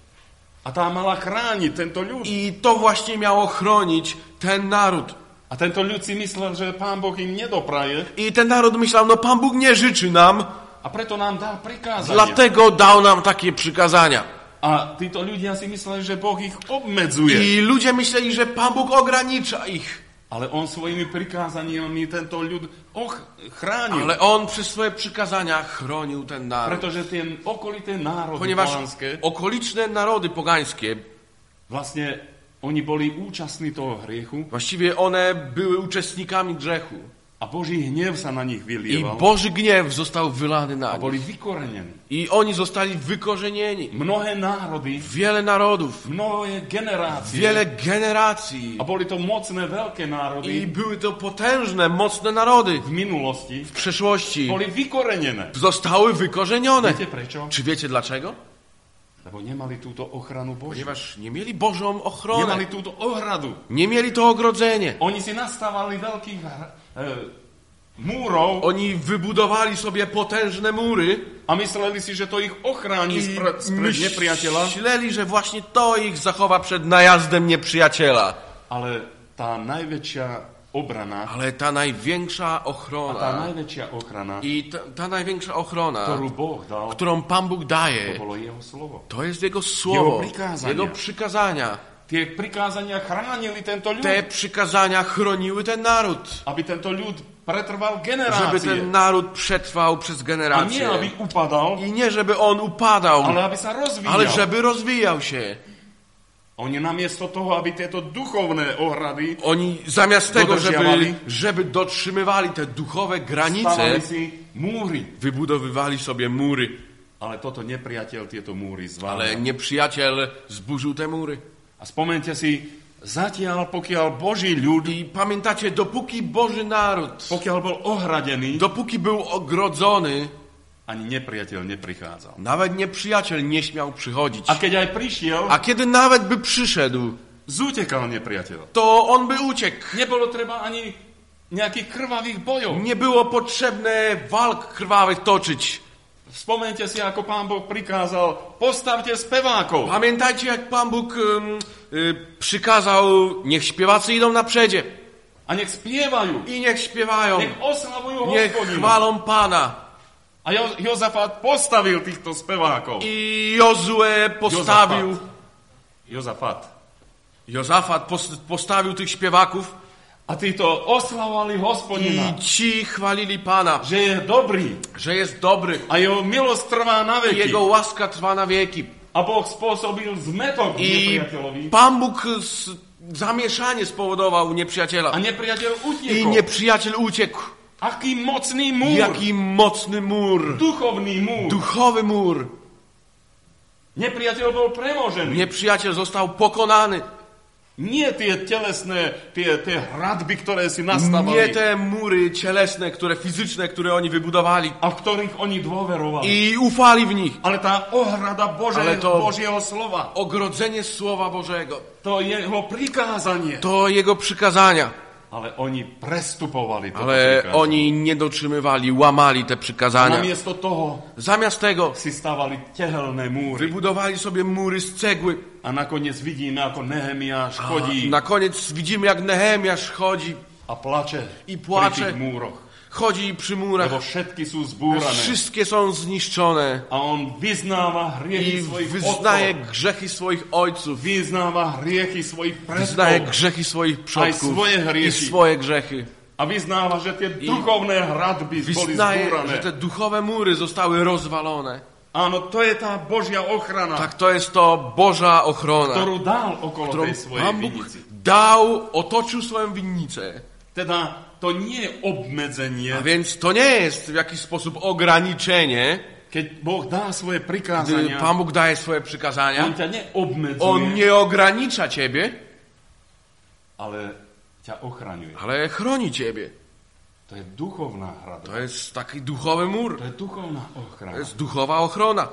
A tá mala chrániť tento ľud. I to właśnie miało chronić ten naród. A tento ľud si myslel, že Pán Boh im nedopraje I ten naród myślał, no Pan Bóg nie życzy nam, a preto nám dá prikázania. dlatego dał nam takie przykazania. A títo ľudia si mysleli, že Boh ich obmedzuje. I ludzie myśleli, że Pan Bóg ogranicza ich. Ale on svojimi prikázaniami tento ľud och, chránil. Ale on przez swoje przykazania chronił ten naród. Pretože tie okolité národy Ponieważ pohanské, okoliczne narody pogańskie, vlastne oni boli účastní toho hriechu właściwie one były uczestnikami grzechu. A Boží hnev sa na nich I vylieval. Boży gniew został wylany na A nich. boli vykorenení. I oni zostali wykorzenieni. Mnohé národy, Wiele narodów, mnohé generácie. wiele generacji. A boli to mocné, veľké I národy były to potężne, mocne narody v minulosti. w przeszłości. Boli vykorenené. Zostały wykorzenione. Viete prečo? Czy wiecie dlaczego? Lebo nemali túto ochranu Božiu. Ponieważ nie mieli Bożą ochronę. Nemali túto ohradu. Nie mieli to ogrodzenie. Oni si nastávali veľkých e, múrov Oni wybudowali sobie potężne mury a mysleli si, že to ich ochráni i spred, spred nepriateľa. myśleli, że właśnie to ich zachowa przed najazdem nieprzyjaciela. Ale tá najväčšia obrana, Ale ta największa a tá ochrona najväčšia ochrana, i ta, ta największa ochrona, ktorú Boh dal, którą Pan Bóg to daje, bolo jeho slovo. to jest Jego słowo, przykazania. Jego przykazania. Tie prikázania chránili tento ľud, Te przykazania chroniły ten naród, aby tento ľud pretrval żeby generácie. ten naród przetrwał przez A nie, generacje. aby upadal, I nie, żeby on upadał, ale aby sa rozvíjal. ale żeby rozwijał się. Oni namiesto toho, aby tieto duchovné ohrady Oni zamiast tego, żeby, Dodržiavali. żeby dotrzymywali te duchowe granice, stavali si múry. wybudowywali sobie mury. Ale toto nepriateľ tieto múry Ale zval. nieprzyjaciel zburzył te mury. A spomente si, zatiaľ, pokiaľ Boží ľud, I pamiętacie, dopóki Boży naród, pokiaľ bol ohradený, dopóki był ogrodzony, ani nepriateľ neprichádzal. nawet nieprzyjaciel nie śmiał przychodzić. A keď aj prišiel, A kiedy nawet by przyszedł, zútekal nepriateľ. to on by uciekł. Nebolo treba ani nejakých krvavých bojov. Nie było potrzebne walk krwawych toczyć. Spomente si, ako Pán Boh prikázal, postavte spevákov. Pamiętajcie, jak Pan Bóg ym, y, przykazał, niech śpiewacy idą na przedzie A nech spievajú. i niech śpiewają, Nech oslavujú niech Hospodina. chwalą Pana. A jo- Jozafat postavil týchto spevákov. I Jozue postawił, Jozafat. Jozafat pos, postawił tych śpiewaków A títo oslavovali Hospodina, i ci chwalili Pana, že je dobrý że jest dobry. a jeho milosť trvá na veky. Jego łaska trwa na wieki. A Boh spôsobil zmetok I nepriateľovi. Pan Bóg s- zamieszanie spowodował u nieprzyjaciela. A nepriateľ I utiekol. nieprzyjaciel uciekł. Aký mocný múr. Jaki mocny mur. Duchovný múr. Duchowy mur. Nepriateľ bol premožený. Nieprzyjaciel został pokonany. Nie tie telesné, tie, tie hradby, ktoré si Nie nastavali te mury cielesne, które fizyczne, które oni wybudowali a v ktorých oni dôverovali. i ufali w nich. Ale tá ohrada Bože, Ale to- Božieho slova, Ogrodzenie Słowa Bożego. to jeho prikázanie. To Jego przykazania. Ale oni prestupovali toto Ale prikázanie. oni nie dotrzymywali, łamali te przykazania. Namiesto toho Zamiast tego si stavali tehelné múry. wybudowali sobie mury z cegły. A nakoniec vidíme, ako Nehemiáš chodí Na koniec widzimy, jak Nehemiasz chodzi a plače i płacze. pri tých múroch. Chodzi przy murach. Lebo všetky sú zbúrané. Wszystkie są zniszczone. A on vyznáva hriechy I svojich wyznaje otkov. grzechy swoich ojców. Vyznáva hriechy svojich Wyznaje predkov. grzechy swoich przodków. swoje I hriechy. swoje grzechy. A vyznáva, že tie duchovné hradby boli Wyznaje, zbúrané. że te duchowe mury zostały rozwalone. Áno, to je tá Božia ochrana, Tak to jest to Boża ochrona, ktorú dal okolo którą tej svojej Pan Bóg vinici. dał, otoczył swoją winnicę. Teda to nie je obmedzenie, A więc to nie jest w jakiś sposób ograniczenie, keď Boh dá svoje gdy prikázania, Pan Bóg daje swoje on przykazania. ťa neobmedzuje, On nie ogranicza ciebie, ale ťa ochraňuje. ale chroni ciebie. To je duchovná hrada. To jest taki duchowy mur. To je duchovná To ochrana. jest duchowa ochrona.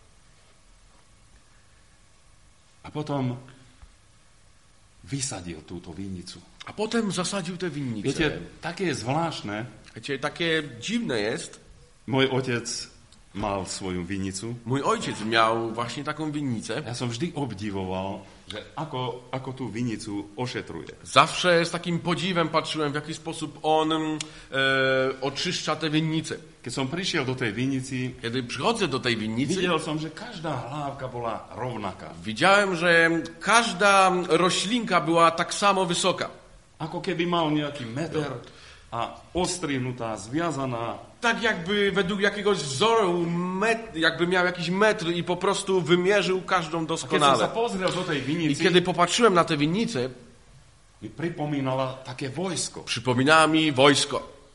A potom vysadil túto vinicu. A potem zasadził te Viete, winnice. také je zvláštne. Wiecie, takie dziwne jest. Môj otec mal svoju vinicu. Mój ojciec miał właśnie taką winnicę. Ja som vždy obdivoval, že ako, ako tú vinicu ošetruje. Zawsze z takim podziwem patrzyłem, w jaki sposób on e, oczyszcza te winnice. Keď som prišiel do tej vinici, Kiedy przychodzę do tej winnicy, videl som, že každá hlávka bola rovnaká. widziałem, że każda roślinka była tak samo wysoka. Ako keby mal nejaký meter a ostrihnutá, zviazaná. Tak jakby według jakiegoś wzoru, met, jakby miał jakiś metr i po prostu wymierzył każdą Keď som sa doskonale. pozrel do tej I vinici, kiedy popatrzyłem na tę winnicę, mi pripomínala také vojsko. przypominała mi wojsko.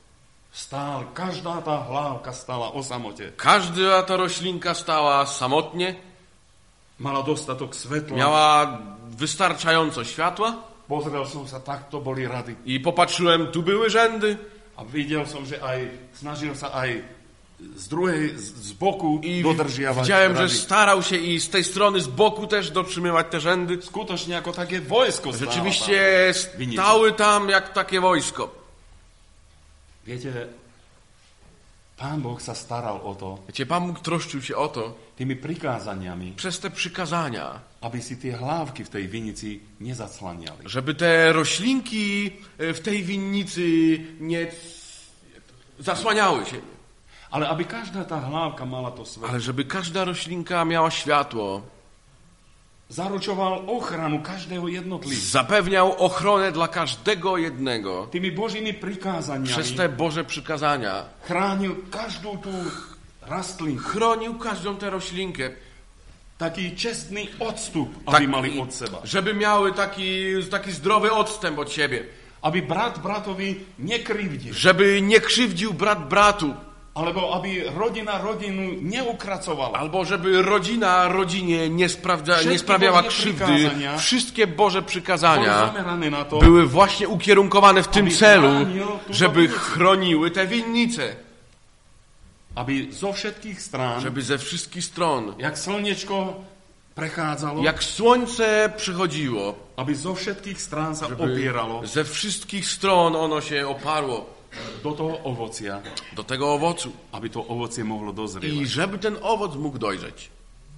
stál, každá tá hlávka stála o samote. Každá ta roślinka stała samotnie, Mala dostatok svetla. miała wystarczająco światła Pozrel som sa, tak to boli rady. i popatrzyłem, tu były rzędy A videl som, že aj snažil sa aj z druhej, z, z boku i dodržiavať widziałem, że rady. starał się i z tej strony, z boku też dotrzymywać te rzędy. Skutočne ako také vojsko stálo Rzeczywiście tam. stały tam jak takie wojsko. Viete, Pán Boh sa staral o to, Wiecie, Pan Bóg troszczył się o to, tými prikázaniami, przez te przykazania, aby si tie hlávky v tej vinici nezaclaniali. żeby te roślinki w tej winnicy nie zasłaniały się. Ale aby každá tá hlávka mala to svetlo. Ale żeby każda roślinka miała światło, Zaručoval ochranu každého jednotlivca. zapewniał ochronę dla każdego jednego. Tými Božími prikázaniami Przez te Boże przykazania chránil každú tú rastlinku. chronił każdą tę roślinkę, Taký čestný odstup, aby Tak- mali od seba. żeby miały taki, taki zdrowy odstęp od siebie. Aby brat bratovi nekrivdil. Żeby nie krzywdził brat bratu, Alebo aby rodina rodinu neukracovala. albo żeby rodzina rodzinie nie, sprawdza, nie Wszystkie sprawiała Boże krzywdy. przykazania Wszystkie Boże Boli przykazania zamerané na to, były właśnie ukierunkowane w tym Aby celu, chránil túto żeby winnicu. chroniły te winnice. aby zo všetkých strán, Żeby ze wszystkich stron, jak slnečko prechádzalo, jak słońce przychodziło, aby zo všetkých strán sa żeby opieralo ze wszystkich stron ono się oparło do toho ovocia, do tego owocu. aby to ovocie mohlo I dozrievať. żeby ten owoc mógł dojrzeć.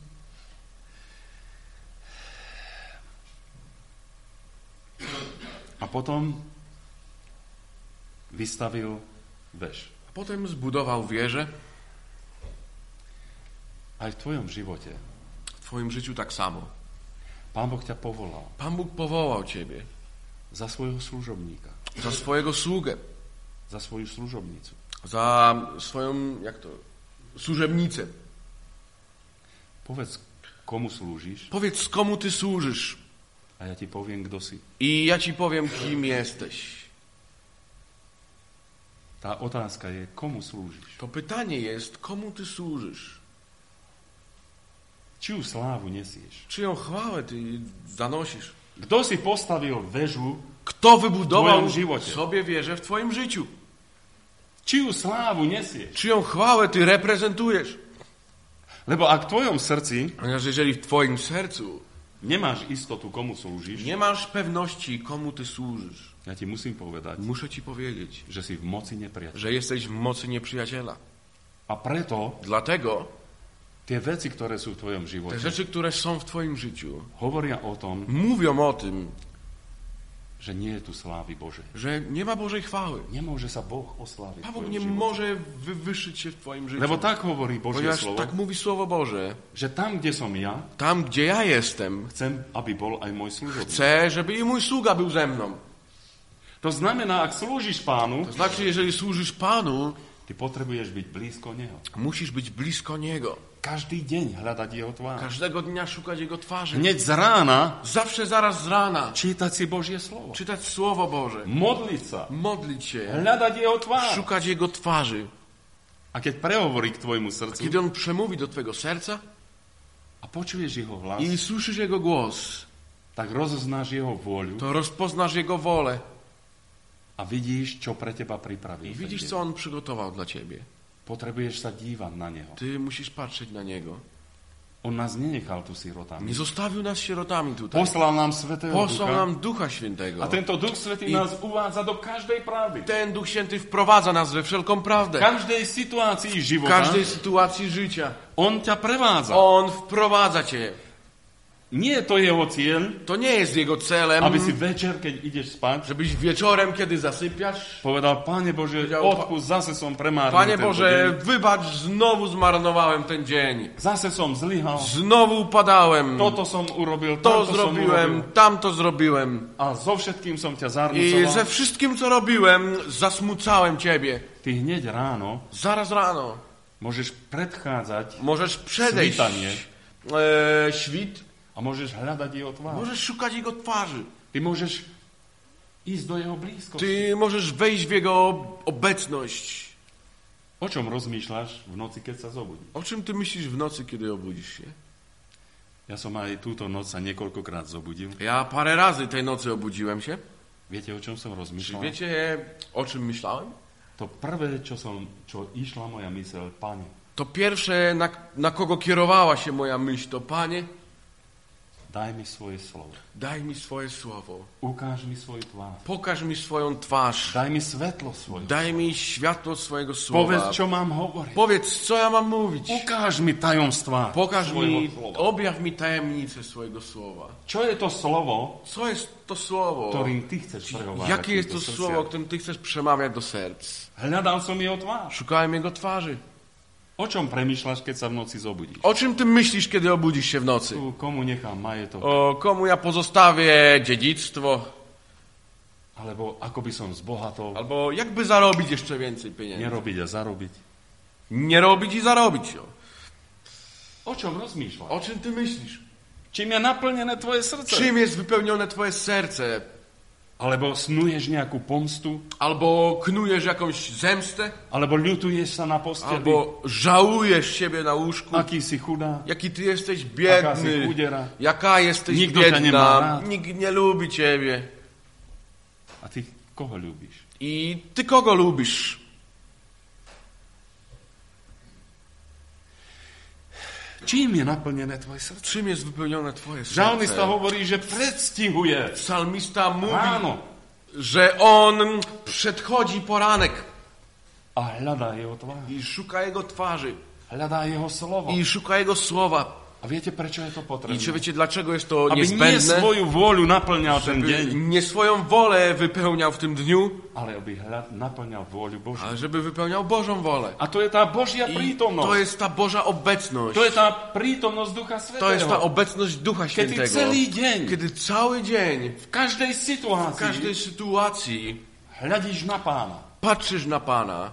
A potom vystavil veš. A potem zbudował wieżę. Aj v tvojom živote W twoim życiu tak samo. Pán Boh ťa povolal Pan Bóg powołał ciebie za svojho služobníka, za swojego sługę, za svoju služobnicu. za swoją, jak to, służebnicę. Povedz, komu slúžiš Powiedz, komu ty służysz a ja ti poviem, kto si. i ja ci powiem, kim jesteś. Tá otázka je, komu slúžiš. To pytanie jest, komu ty służysz? Čiu slávu nesieš. Czyją chwałę ty zanosisz? Kto si postavil väžu, Kto wybudował W twoim živote. sobie wieżę w twoim życiu? čiu slávu nesieš. Czyją chwałę ty reprezentujesz? Lebo ak v tvojom srdci Ponieważ jeżeli w twoim sercu nemáš istotu, komu slúžiš, nie masz pewności, komu ty służysz, ja ti musím povedať, muszę ci powiedzieć, že si v moci nepriateľ. że jesteś w mocy nieprzyjaciela. A preto Dlatego tie veci, ktoré sú v tvojom te živote, rzeczy, które są w twoim życiu, hovoria o tom, mówią o tym, že nie je tu slávy Božej. że nie ma Bożej chwały. Nemôže sa Boh osláviť v Pan Bóg tvojom nie živote. może wywyższyć się w twoim życiu. Lebo tak hovorí Božie Ponieważ slovo, tak mówi Słowo Boże. že tam, kde som ja, Tam, gdzie ja jestem, chcem, aby bol aj môj služobník. chcę, żeby i mój sługa był ze mną. To znamená, ak slúžiš Pánu, To znaczy, jeżeli służysz Panu, ty potrebuješ byť blízko Neho. musisz być blisko Niego. Každý deň hľadať Jeho tvár. Każdego dnia szukać Jego twarzy. Hneď z rána Zawsze zaraz z rana čítať si Božie slovo. czytać Słowo Boże. Modliť sa. Modlić się. Hľadať Jeho tvár. Szukać Jego twarzy. A keď prehovorí k tvojmu srdcu Kiedy On przemówi do twojego serca a počuješ Jeho hlas, i słyszysz Jego głos, tak rozoznáš Jeho vôľu to rozpoznasz Jego wolę a vidíš, čo pre teba pripravil. i ten widzisz, deň. co On przygotował dla ciebie. Potrebuješ sa dívať na Neho. Ty musisz patrzeć na Niego. On nás nenechal tu sirotami. Nie zostawił nas sierotami tutaj. Poslal nám Svätého Posłał Ducha nam Ducha Świętego. a tento Duch Svätý I- nás uvádza do každej pravdy. Ten Duch Święty wprowadza nas we wszelką V prawdę. každej situácii W života każdej sytuacji życia. On ťa prevádza. On wprowadza cię. Nie je to jeho cieľ, To nie jest Jego celem, aby si večer, keď ideš spať, żebyś wieczorem, kiedy zasypiasz, povedal, Pane Bože, Powiedział, odpust, zase som premárnil Panie tento Boże, deň. wybacz, znowu zmarnowałem ten dzień. Zase som zlyhal. Znowu upadałem. Toto som urobil, To toto som zrobiłem, urobil. tamto zrobiłem. A so všetkým som ťa I zarmucoval. ze wszystkim, co robiłem, zasmucałem Ciebie. Ty hneď ráno Zaraz rano môžeš predchádzať możesz przedejść Svitanie. e, świt, a môžeš hľadať jeho tvár. możesz szukać Jego twarzy. Ty môžeš ísť do jeho blízkosti. Ty możesz wejść w Jego obecność. O čom rozmýšľaš v noci, keď sa zobudíš? O czym ty myślisz w nocy, kiedy obudzisz się? Ja som aj túto noc sa niekoľkokrát zobudil. Ja parę razy tej nocy obudziłem się. Viete, o čom som Czy rozmýšľal? wiecie, o czym myślałem? To prvé, čo, som, čo išla moja myseľ, Pane, To pierwsze, na, na kogo kierowała się moja myśl, to Panie, daj mi svoje slovo. daj mi swoje słowo. Ukáž mi svoju tvár. Pokaż mi swoją twarz. Daj mi svetlo svoje. Daj mi światło swojego Povedz, słowa. čo mám hovoriť. Powiedz, co ja mam mówić. Ukáž mi tajomstvá Pokaż svojho mi, slova. objaw mi tajemnicę swojego słowa. Čo je to slovo, Co jest to słowo? ktorým ty chceš prehovárať? Jakie jest to do srdcia? słowo, którym ty chcesz przemawiać do serc? Hľadal som jeho tvár. Szukałem jego twarzy. O čom premýšľaš, keď sa v noci zobudíš? O czym ty myślisz, kiedy obudzisz się w nocy? Tu komu nechám majetok? O komu ja pozostawię dziedzictwo? Alebo ako by som zbohatol? Albo jakby zarobić jeszcze więcej pieniędzy? Nerobiť a zarobiť? Nie robić i zarobić. Jo. O čom rozmýšľaš? O czym ty myślisz? Čím je naplnené tvoje srdce? Czym jest wypełnione twoje serce? Alebo snuješ nejakú pomstu? Albo knujesz jakąś zemstę? Alebo ľutuješ sa na posteli? Albo żałujesz siebie na łóżku? Aký si chudá? Jaki ty jesteś Jaka si biedny? chudiera? Jaka jesteś Nikt cię nie ma biedna? rád. Nikt nie lubi ciebie. A ty koho ľúbiš? I ty kogo lubisz? Čím je naplnené tvoje srdce? Czym jest wypełnione twoje Žalmista serce? hovorí, že predstihuje Psalmista mówi, ráno że on przedchodzi poranek a hľadá jeho tvár. i szuka jego twarzy Hľadá jeho slovo. i szuka jego słowa. A viete, prečo je to I potrebné? czy wiecie, dlaczego jest to Aby nie niezbędne? svoju vôľu naplňal ten Żeby deň, nie swoją wolę wypełniał w tym dniu, ale aby hľad, naplňal vôľu Božiu. ale żeby wypełniał Bożą wolę. A to je tá Božia I prítomnosť. to jest ta Boża obecność. To je tá prítomnosť Ducha Svätého. To jest ta obecność Ducha Keď ty Świętego. celý deň, Kiedy cały dzień, v každej w situácii każdej sytuacji hľadíš na Pána. patrzysz na Pana,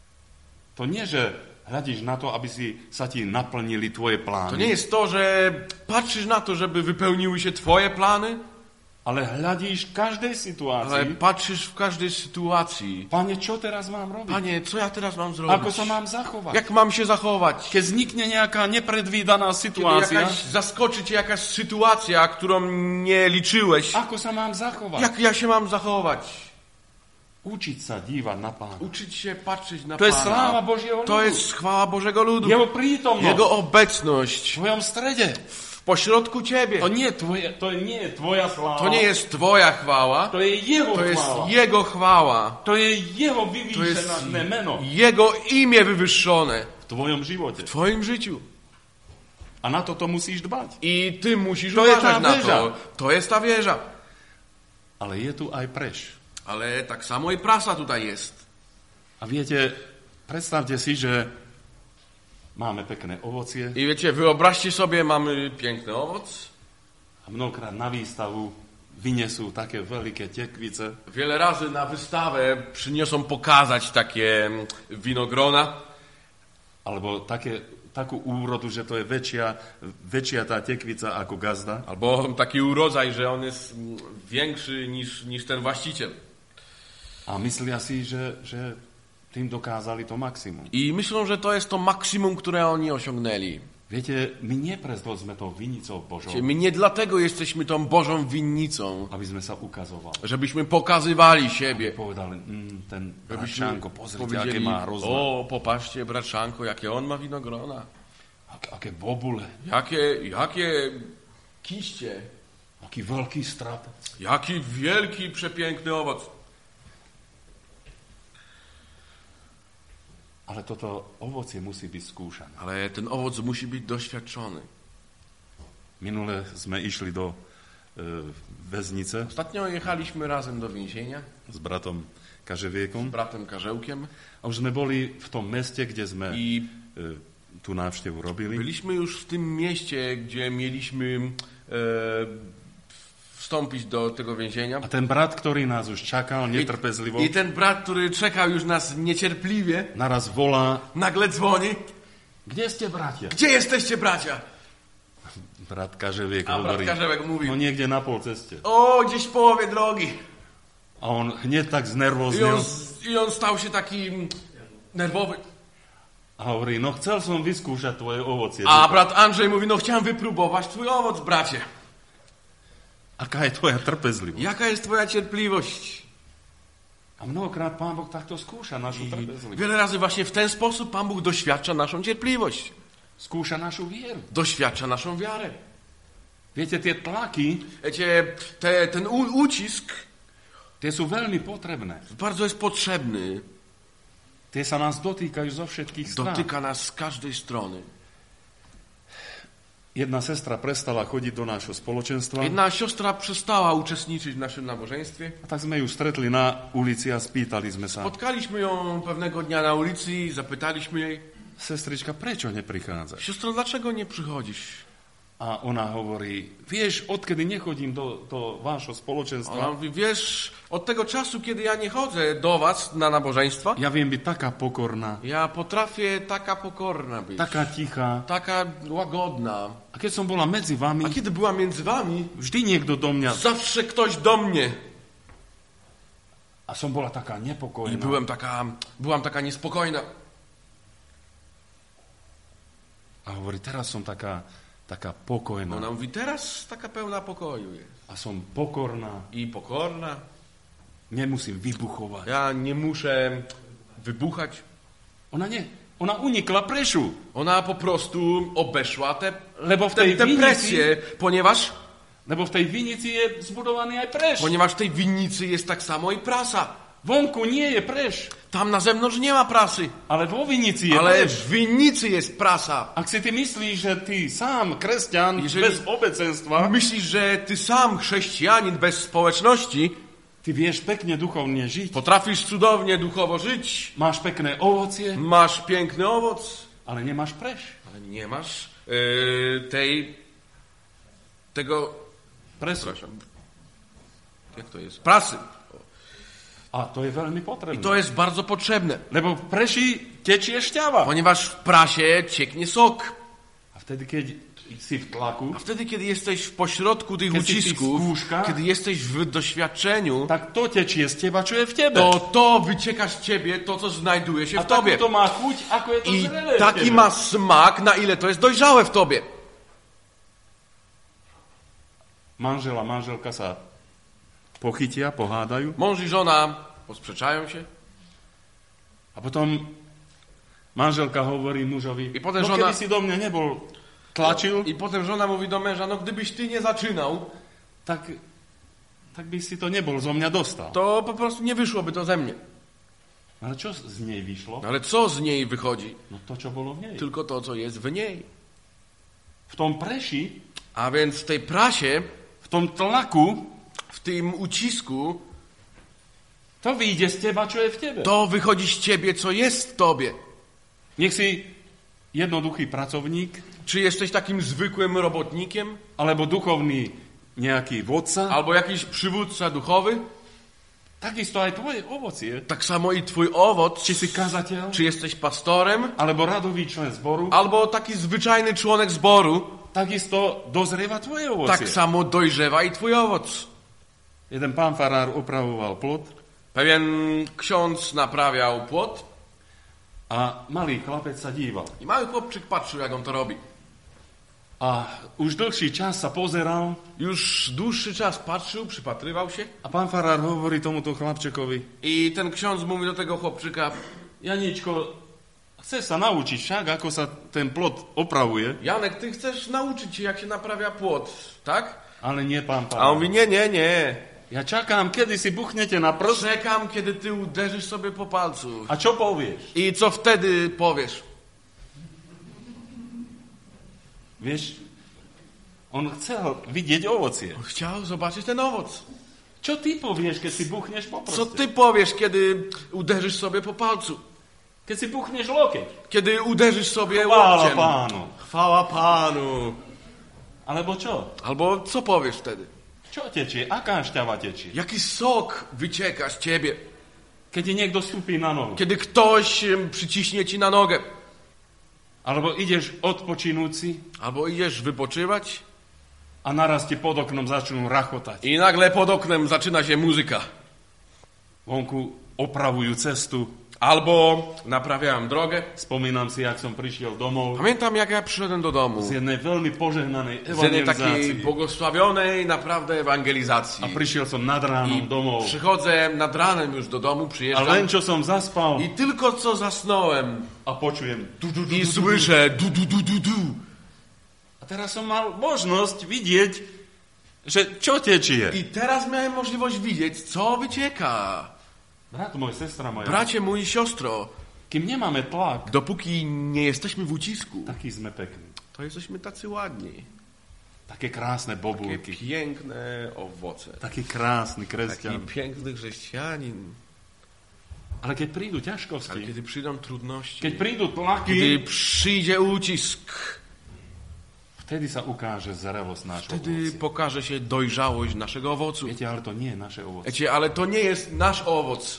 To nie, že hľadíš na to, aby si sa ti naplnili tvoje plány, to nie jest to, że patrzysz na to, żeby wypełniły się twoje plany, ale hľadíš v každej ale situácii. patrzysz w każdej sytuacji. Pane, čo teraz mám robiť? Panie, co ja teraz mam zrobić? Ako sa mám zachovať? Jak mam się zachować? Keď vznikne nejaká nepredvídaná Kiedy situácia, jakaś, zaskoczy cię jakaś sytuacja, którą nie liczyłeś, ako sa mám zachovať? jak ja się mam zachować? Učiť sa dívať na Pána. Uczyć się patrzeć na To jest sláva Pana. Božieho ľudu. To jest chwała Bożego ludu. Jeho prítomnosť. Jego obecność v tvojom strede. w pośrodku ciebie. To nie, tvoje, to nie je tvoja sláva. To nie jest twoja chwała, To je jeho to jest chvála. Jego chwała. To je jeho To jest vyvýšené meno Jego imię wywyższone v tvojom živote. w twoim życiu. A na to to musíš dbať. I ty musisz To jest ta uważać na wieża. to. To jest ta wieża. Ale je tu aj preš. Ale tak samo i prasa tutaj jest. A viete, predstavte si, že máme pekné ovocie I wiecie, wyobraźcie sobie, mamy piękny owoc. a mnohokrát na výstavu vyniesú také veľké tekvice Wiele razy na wystawę przyniosą pokazać takie winogrona. alebo také, takú úrodu, že to je väčšia, väčšia tá tekvica ako gazda. Albo taki urodzaj, że on jest mm, większy niż, niż ten właściciel. A myslia si, že, že tým dokázali to maximum. I myślą, że to jest to maksimum, które oni osiągnęli. Viete, my nie preto sme to vinicou Božou, My nie dlatego jesteśmy tą Bożą winnicą, aby sme sa ukazovali. żebyśmy pokazywali siebie. Povedali, mm, ten Żebyśmy bračánko, pozrite, aké powiedzieli, má rozmach, o, popatrzcie, braczanko, jakie on ma winogrona. aké, aké bobule, Jakie, jakie kiście, aký veľký strapec. jaki wielki, przepiękny owoc. Ale toto ovocie musí byť skúšané. Ale ten owoc musi być doświadczony. Minule sme išli do e, väznice Ostatnio jechaliśmy razem do więzienia s bratom z Kaževiekom bratem Karzełkiem a už sme boli v tom meste, kde sme i e, tú návštevu robili. byliśmy już w tym mieście, gdzie mieliśmy e, wstąpić do tego więzienia. A ten brat, ktorý nás už čakal netrpezlivo, I ten brat, który czekał już nas niecierpliwie, naraz volá, nagle dzwoni. kde ste, bratia? Gdzie jesteście, bracia? Brat Kaževiek A brat hovorí, Karzełek mówi, no niekde na pol ceste. o, gdzieś w połowie drogi. A A on hneď tak I znervoznil. on, I on stał się taki nerwowy. A hovorí, no chcel som vyskúšať tvoje ovocie. A brat Andrzej mówi, no chciałem wypróbować twój owoc, bracie. Aká je tvoja trpezlivosť? Jaka jest twoja cierpliwość? A mnohokrát Pán Boh takto skúša našu trpezlivosť. Wiele razy właśnie w ten sposób Pan Bóg doświadcza naszą cierpliwość. Skúša našu vieru. Doświadcza naszą wiarę. Viete, tie tlaky, Wiecie, te, ten u, ucisk tie sú veľmi potrebné. bardzo jest potrzebny. Tie sa nás dotýkajú zo všetkých strán. Dotyka nas z każdej strony. Jedna sestra prestala chodiť do nášho spoločenstva. Jedna siostra przestała uczestniczyć w naszym nabożeństwie. A tak sme ju stretli na ulici a spýtali sme sa, Spotkaliśmy ją pewnego dnia na ulicy i zapytaliśmy jej, sestrička, prečo neprichádzaš? siostro, dlaczego nie przychodzisz? A ona hovorí, vieš, odkedy nechodím do, do vášho Ona spoločenstva, mówi, wiesz, od tego czasu, kiedy ja nie chodzę do was na nabożeństwa, ja viem byť taká pokorná, ja potrafię taka pokorna być, taká tichá. taka łagodna. A keď som bola medzi A vami, kiedy była między wami, vždy niekto do mňa. zawsze ktoś do mnie. A som bola taká I nepokojná. byłem taka, byłam taka niespokojna. A hovorí, teraz som taká, taká pokojná. Ona mówi, teraz taka pełna pokoju jest. A som pokorná. I pokorna. Nemusím vybuchovať. Ja nie muszę wybuchać. Ona nie. Ona unikla prešu. Ona po prostu obeszła te, Lebo v te, tej te vinici, presje, ponieważ, lebo v tej vinici je zbudovaný aj preš. ponieważ w tej winnicy jest tak samo i prasa. Vonku nie je preš, Tam na zewnątrz nie ma prasy, ale vo vinici je ale preš. w winnicy jest prasa. Ak si ty myslíš, že ty sám, kresťan, Jeżeli- bez obecenstva, Myślisz, że ty sam, chrześcijanin bez społeczności, ty vieš pekne duchovne žiť, potrafisz cudownie duchowo żyć, máš pekné ovocie, masz piękny owoc, ale nemáš preš. ale nie masz yy, tej, tego, Presu. przepraszam, jak to jest, prasy. A to je veľmi I potrebné. to jest bardzo potrzebne, Lebo v preši tečie šťava. ponieważ w prasie cieknie sok. A vtedy, keď si v tlaku, A wtedy, kiedy jesteś w pośrodku tych Kiedy jesteś w ucisków, skórzkach, kiedy jesteś w doświadczeniu, tak to tečie z teba, čo je v tebe. to to wycieka z ciebie, to co znajduje się A w tobie. takú to má chuť, ako je to I zrelé v taki tebe. ma smak, na ile to jest dojrzałe w tobie. Manžel a manželka sa pochytia, pohádajú Mąż i żona posprzeczają się a potom manželka hovorí mužovi, I potem no žona- keby si do mňa nebol tlačil, i potem żona mówi do męża, no gdybyś ty nie zaczynał, tak, tak by si to nebol zo mňa dostal. to po prostu nie wyszłoby to ze mnie. Ale čo z nej vyšlo? No ale co z niej wychodzi? No to, čo bolo v nej. Tylko to, co jest w niej. V tom preši, A więc w tej prasie, v tom tlaku, w tym ucisku, to vyjde z teba, čo je v tebe. to wychodzi z ciebie, co jest w tobie. Nech si jednoduchý pracovník, Czy jesteś takim zwykłym robotnikiem, alebo duchovný nejaký vodca, albo jakiś przywódca duchowy, takisto aj tvoje ovocie. tak samo i twój owoc, Či si kazateľ, czy jesteś pastorem, alebo radový člen zboru, albo taki zwyczajny członek zboru, takisto dozrieva tvoje ovocie. tak samo dojrzewa i twój owoc. Jeden pán farár opravoval plot Pewien ksiądz naprawiał płot a malý chlapec sa díval. i mały chłopczyk patrzył, jak on to robi. A už dlhší čas sa pozeral Już dłuższy czas patrzył, przypatrywał się a pán farár hovorí tomuto chlapčekovi, i ten ksiądz mówi do tego chłopczyka, Janíčko, chceš sa naučiť však, ako sa ten plot opravuje, Janek, ty chcesz nauczyć się, jak się naprawia płot, tak? ale nie pán A on farár. mówi, nie, nie, nie. Ja čakám, kedy si buchnete na prst Czekam, kiedy ty uderzysz sobie po palcu. a čo povieš? I co wtedy powiesz? Vieš, on chcel vidieť ovocie. On chciał zobaczyć ten owoc. Čo ty povieš, keď si buchneš po Co prste? ty powiesz, kiedy uderzysz sobie po palcu? Keď si buchneš lokeť? Kiedy uderzysz sobie Chvála łokciem? Pánu. Chwała Panu. Alebo čo? Albo co powiesz wtedy? Čo tečie? Aká šťava tečie? Jaki sok wycieka z ciebie, Keď ti niekto stúpí na nohu. kiedy ktoś em, przyciśnie ci na nogę? Alebo ideš odpočinúci Albo idziesz wypoczywać a naraz ti pod oknom začnú rachotať. i nagle pod oknem zaczyna się muzyka. vonku opravujú cestu. Albo naprawiałem drogę. Spomínam si, jak som prišiel domov Pamiętam, jak ja przyszedłem do domu. z jednej veľmi požehnanej Z jednej takiej evangelizácii. błogosławionej naprawdę ewangelizacji. A prišiel som nad ránom I domov. przychodzę nad ranem już do domu, A przyjeżdżam. len čo som zaspal I tylko co zasnąłem. a počujem du, du, du, I du, du. słyszę du, du, du, du, du. A teraz som mal možnosť vidieť, že čo tečie. I teraz miałem możliwość widzieć, co wycieka. Brat môj, sestra moja, Bracie mój, siostro, kým nemáme tlak, dopóki nie jesteśmy w ucisku, taký sme pekní. to jesteśmy tacy ładni. Také krásne Takie bobulky. piękne owoce. Taký krásny Taki kresťan. piękny chrześcijanin. Ale keď prídu Ale ťažkosti, kiedy przyjdą trudności, keď prídu kiedy tlaky, przyjdzie ucisk, vtedy sa ukáže zrelosť nášho wtedy ovocia. pokaże się dojrzałość naszego owocu. Viete, ale to nie je naše ovocie. Wiecie, ale to nie jest nasz owoc.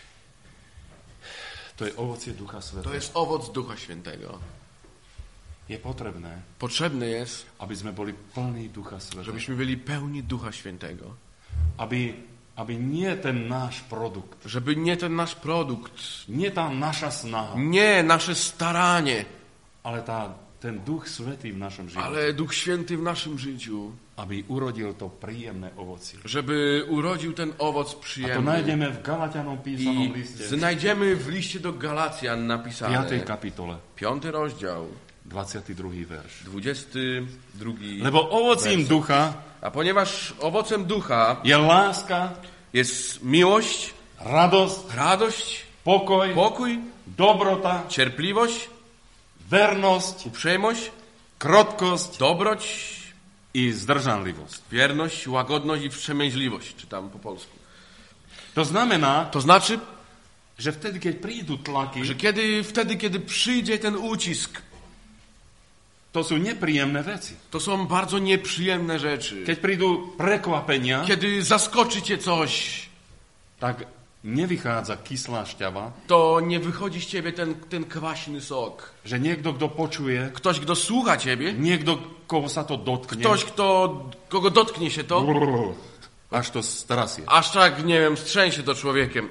To je ovocie Ducha To Svätého. jest owoc Ducha Świętego. Je potrebné, Potrzebny jest, aby sme boli plní Ducha Svätého. żebyśmy byli pełni Ducha Świętego. Aby, aby nie ten náš produkt, Żeby nie ten nasz produkt, nie tá naša snaha, nie nasze staranie, ale tá, ten Duch Svätý v našom živote, ale Duch Święty w naszym życiu, aby urodil to príjemné ovocie. żeby urodził ten owoc A to przyjemny. nájdeme v Galatianom písanom I liste, znajdziemy w liście do Galacjan v napisane, piatej kapitole, piąty rozdział, dvadsiaty druhý verš. dwudziesty drugi. Lebo ovocím ducha A ponieważ owocem ducha je láska, jest miłość, radosť, radość, pokoj, pokój, dobrota, cierpliwość, vernosť, uprzejmość, krotkosť dobroć, i zdržanlivosť. wierność, łagodność i wstrzemięźliwość, czytam po polsku. To znamená, To znaczy, že vtedy, keď prídu tlaky, że kiedy, wtedy, kiedy przyjdzie ten ucisk, to sú nepríjemné veci. to są bardzo nieprzyjemne rzeczy. Keď prídu prekvapenia, Kiedy zaskoczy cię coś, tak nevychádza kyslá šťava, to nie wychodzi z ciebie ten, ten kwaśny sok. že niekto, kto počuje, Ktoś, kto słucha ciebie, niekto, koho sa to dotkne, ktoś, kto, kogo dotknie się to, až to strasie. aż tak, nie wiem, strzęsie to człowiekiem.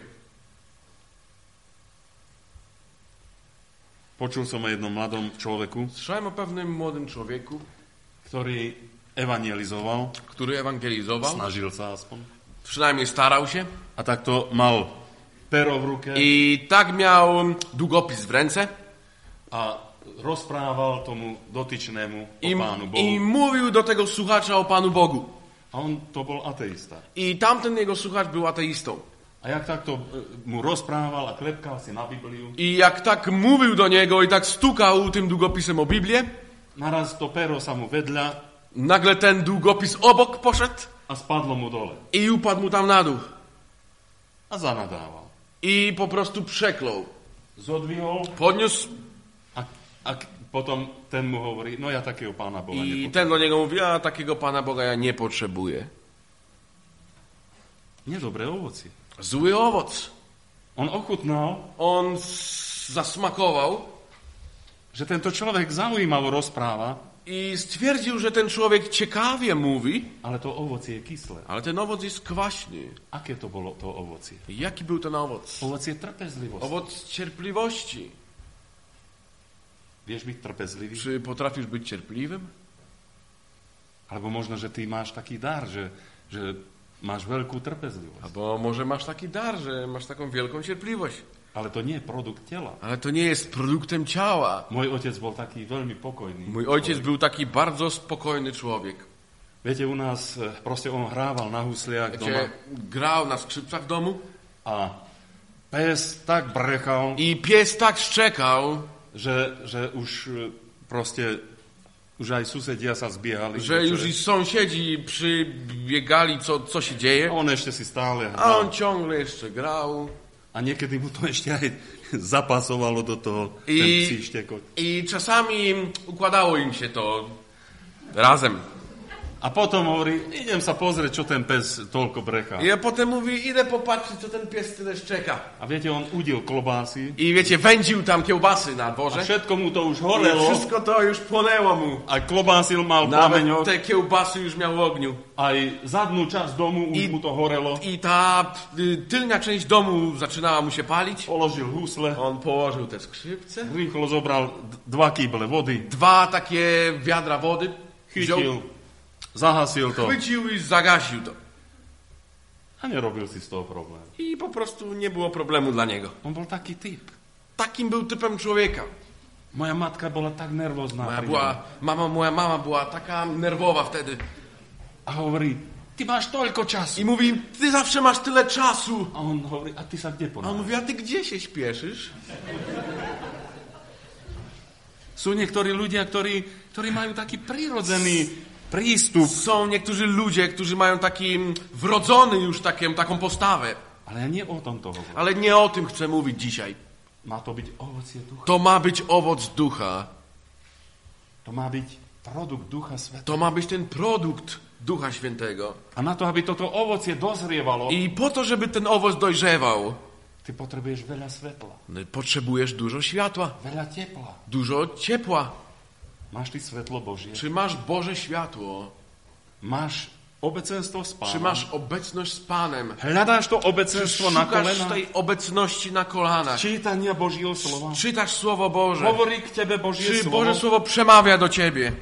Počul som o jednom mladom človeku, Słyszałem o pewnym młodym człowieku, ktorý evangelizoval, który ewangelizował, snažil sa aspoň, przynajmniej starał się, a takto mal pero v ruke i tak miał długopis w ręce a rozprával tomu dotyčnému o i, Pánu Bohu. i mówił do tego słuchacza o Panu Bogu. A on to bol ateista. I tamten jego słuchacz był ateistą. A jak takto mu rozprával a klepkal si na Bibliu, I jak tak mówił do niego i tak stukał tym długopisem o Biblię, naraz to pero sa mu vedľa nagle ten długopis obok poszedł a spadlo mu dole. i upadł mu tam na dół. A zanadával. I po prostu przeklął. Zodvihol Podniósł a, a potom ten mu hovorí, no ja takého Pána Boha i nepotrebujem. ten do niego mówi, a takiego Pana Boga ja nie potrzebuję. Niedobré ovocie. Zły owoc. On ochutnal, On s- zasmakował že tento človek zaujímavo rozpráva, i stwierdził, że ten człowiek ciekawie mówi, ale to ovocie je kyslé. ale ten owoc jest kwaśny. Aké to bolo to ovocie? Jaki był ten owoc? Ovocie trpezlivosti. Owoc cierpliwości. Vieš byť trpezlivý? Czy potrafisz być cierpliwym? Alebo možno, že ty máš taký dar, že, že máš veľkú trpezlivosť. Albo może masz taki dar, że masz taką wielką cierpliwość. Ale to nie je produkt tela. Ale to nie jest produktem ciała. Môj otec bol taký veľmi pokojný. Mój ojciec był taki bardzo spokojny człowiek. Viete, u nás e, proste on hrával na husliach doma Wiecie, grał na skrzypcach w domu a pes tak brechal, i pies tak szczekał, že, že už e, proste už aj susedia sa zbiehali. że już i sąsiedzi przybiegali, co, co się dzieje. A on ešte si stále A hral. on ciągle jeszcze grał. A niekedy mu to ešte aj zapasovalo do toho, I- ten psí štekot. I czasami układało im się to razem. A potom hovorí, idem sa pozrieť, čo ten pes toľko brechá. I potem mówi, idę popatrzeć, co ten pies tyle szczeka. A viete, on udil klobásy. I wiecie, wędził tam kiełbasy na A dworze. všetko mu to už I horelo. wszystko to już płonęło mu. A klobásil mal Nawet plameňok. te kiełbasy już miał w ogniu. Aj zadnú časť domu už I- mu to horelo. I ta y, tylnia część domu zaczynała mu się palić. Položil husle. On położył te skrzypce. Rýchlo zobral d- dva kýble vody. Dwa takie wiadra wody. Wziął, Chytil. Zahasil to. chwycił i zagasił to. A nerobil si z toho problém. I po prostu nie było problemu dla niego. On bol taký typ. Takim był typem człowieka. Moja matka bola tak nervózna. Moja, pri była, ňom. mama, moja mama była taka nerwowa wtedy. A hovorí, ty máš toľko času. I mówi, ty zawsze masz tyle czasu. A on hovorí, a ty sa kde A on ponáhľaš? mówi, a ty gdzie się śpieszysz? Sú niektorí ľudia, ktorí, ktorí majú taký prirodzený prístup. Są niektórzy ludzie, którzy mają taki wrodzony już taką, taką postawę. Ale ja nie o tom to hovorím. Ale nie o tym chcę mówić dzisiaj. Má to byť ovocie ducha. To ma być owoc ducha. To má byť produkt Ducha Svätého. To ma być ten produkt Ducha Świętego. A na to, aby toto ovocie dozrievalo, I po to, żeby ten owoc dojrzewał, ty potrebuješ veľa svetla, potrzebujesz dużo światła, veľa tepla. dużo ciepła. Máš ty svetlo Božie? Czy masz Boże światło? Máš obecenstvo s Czy Pánom? masz obecność z Panem? Hľadáš to Czy obecenstvo na szukasz kolenách? tej obecności na kolanach? Čítania Božieho slova? Czytasz Słowo Boże? Hovorí k tebe Božie Czy slovo? Boże Słowo przemawia do ciebie?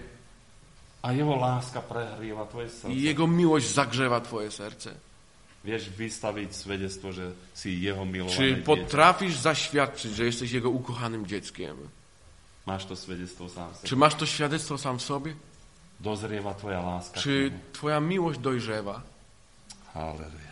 A jeho láska prehrieva tvoje srdce. I Jego miłość zagrzewa twoje serce? Vieš vystaviť svedectvo, že si jeho Czy milované dieťa? potrafisz zaświadczyć, że jesteś Jego ukochanym dzieckiem? Máš to svedectvo sám v Czy sebe? masz to świadectwo sam w sobie? Dozrieva tvoja láska. Czy k nemu? twoja miłość dojrzewa? Halleluja.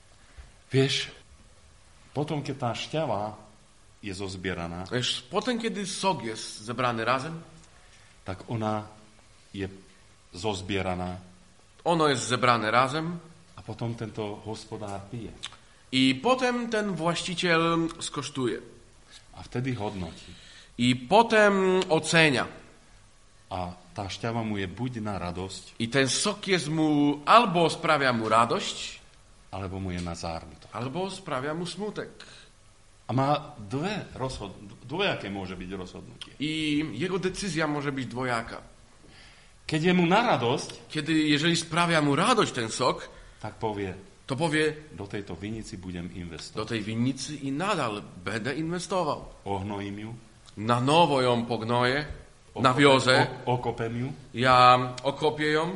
Vieš, potom, keď tá šťava je zozbieraná, Wiesz, potem, kiedy sok jest zebrany razem, tak ona je zozbieraná ono jest zebrane razem a potom tento hospodár pije. i potem ten właściciel skosztuje. A vtedy hodnotí. I potem ocenia. A tá šťava mu je buď na radosť, I ten sok jest mu, albo sprawia mu radość, alebo mu je na zármutok. albo sprawia mu smutek. A má dve rozhod... dvojaké môže byť rozhodnutie. I jego decyzja może być dwojaka. Keď je mu na radosť, Kiedy, jeżeli sprawia mu radość ten sok, tak povie, to powie, do tejto vinici budem do investovať. tej winnicy i nadal będę inwestował. Ohnojím ju, Na nowo ją pognoję, nawiozę, o- okopem ju, ja okopię ją,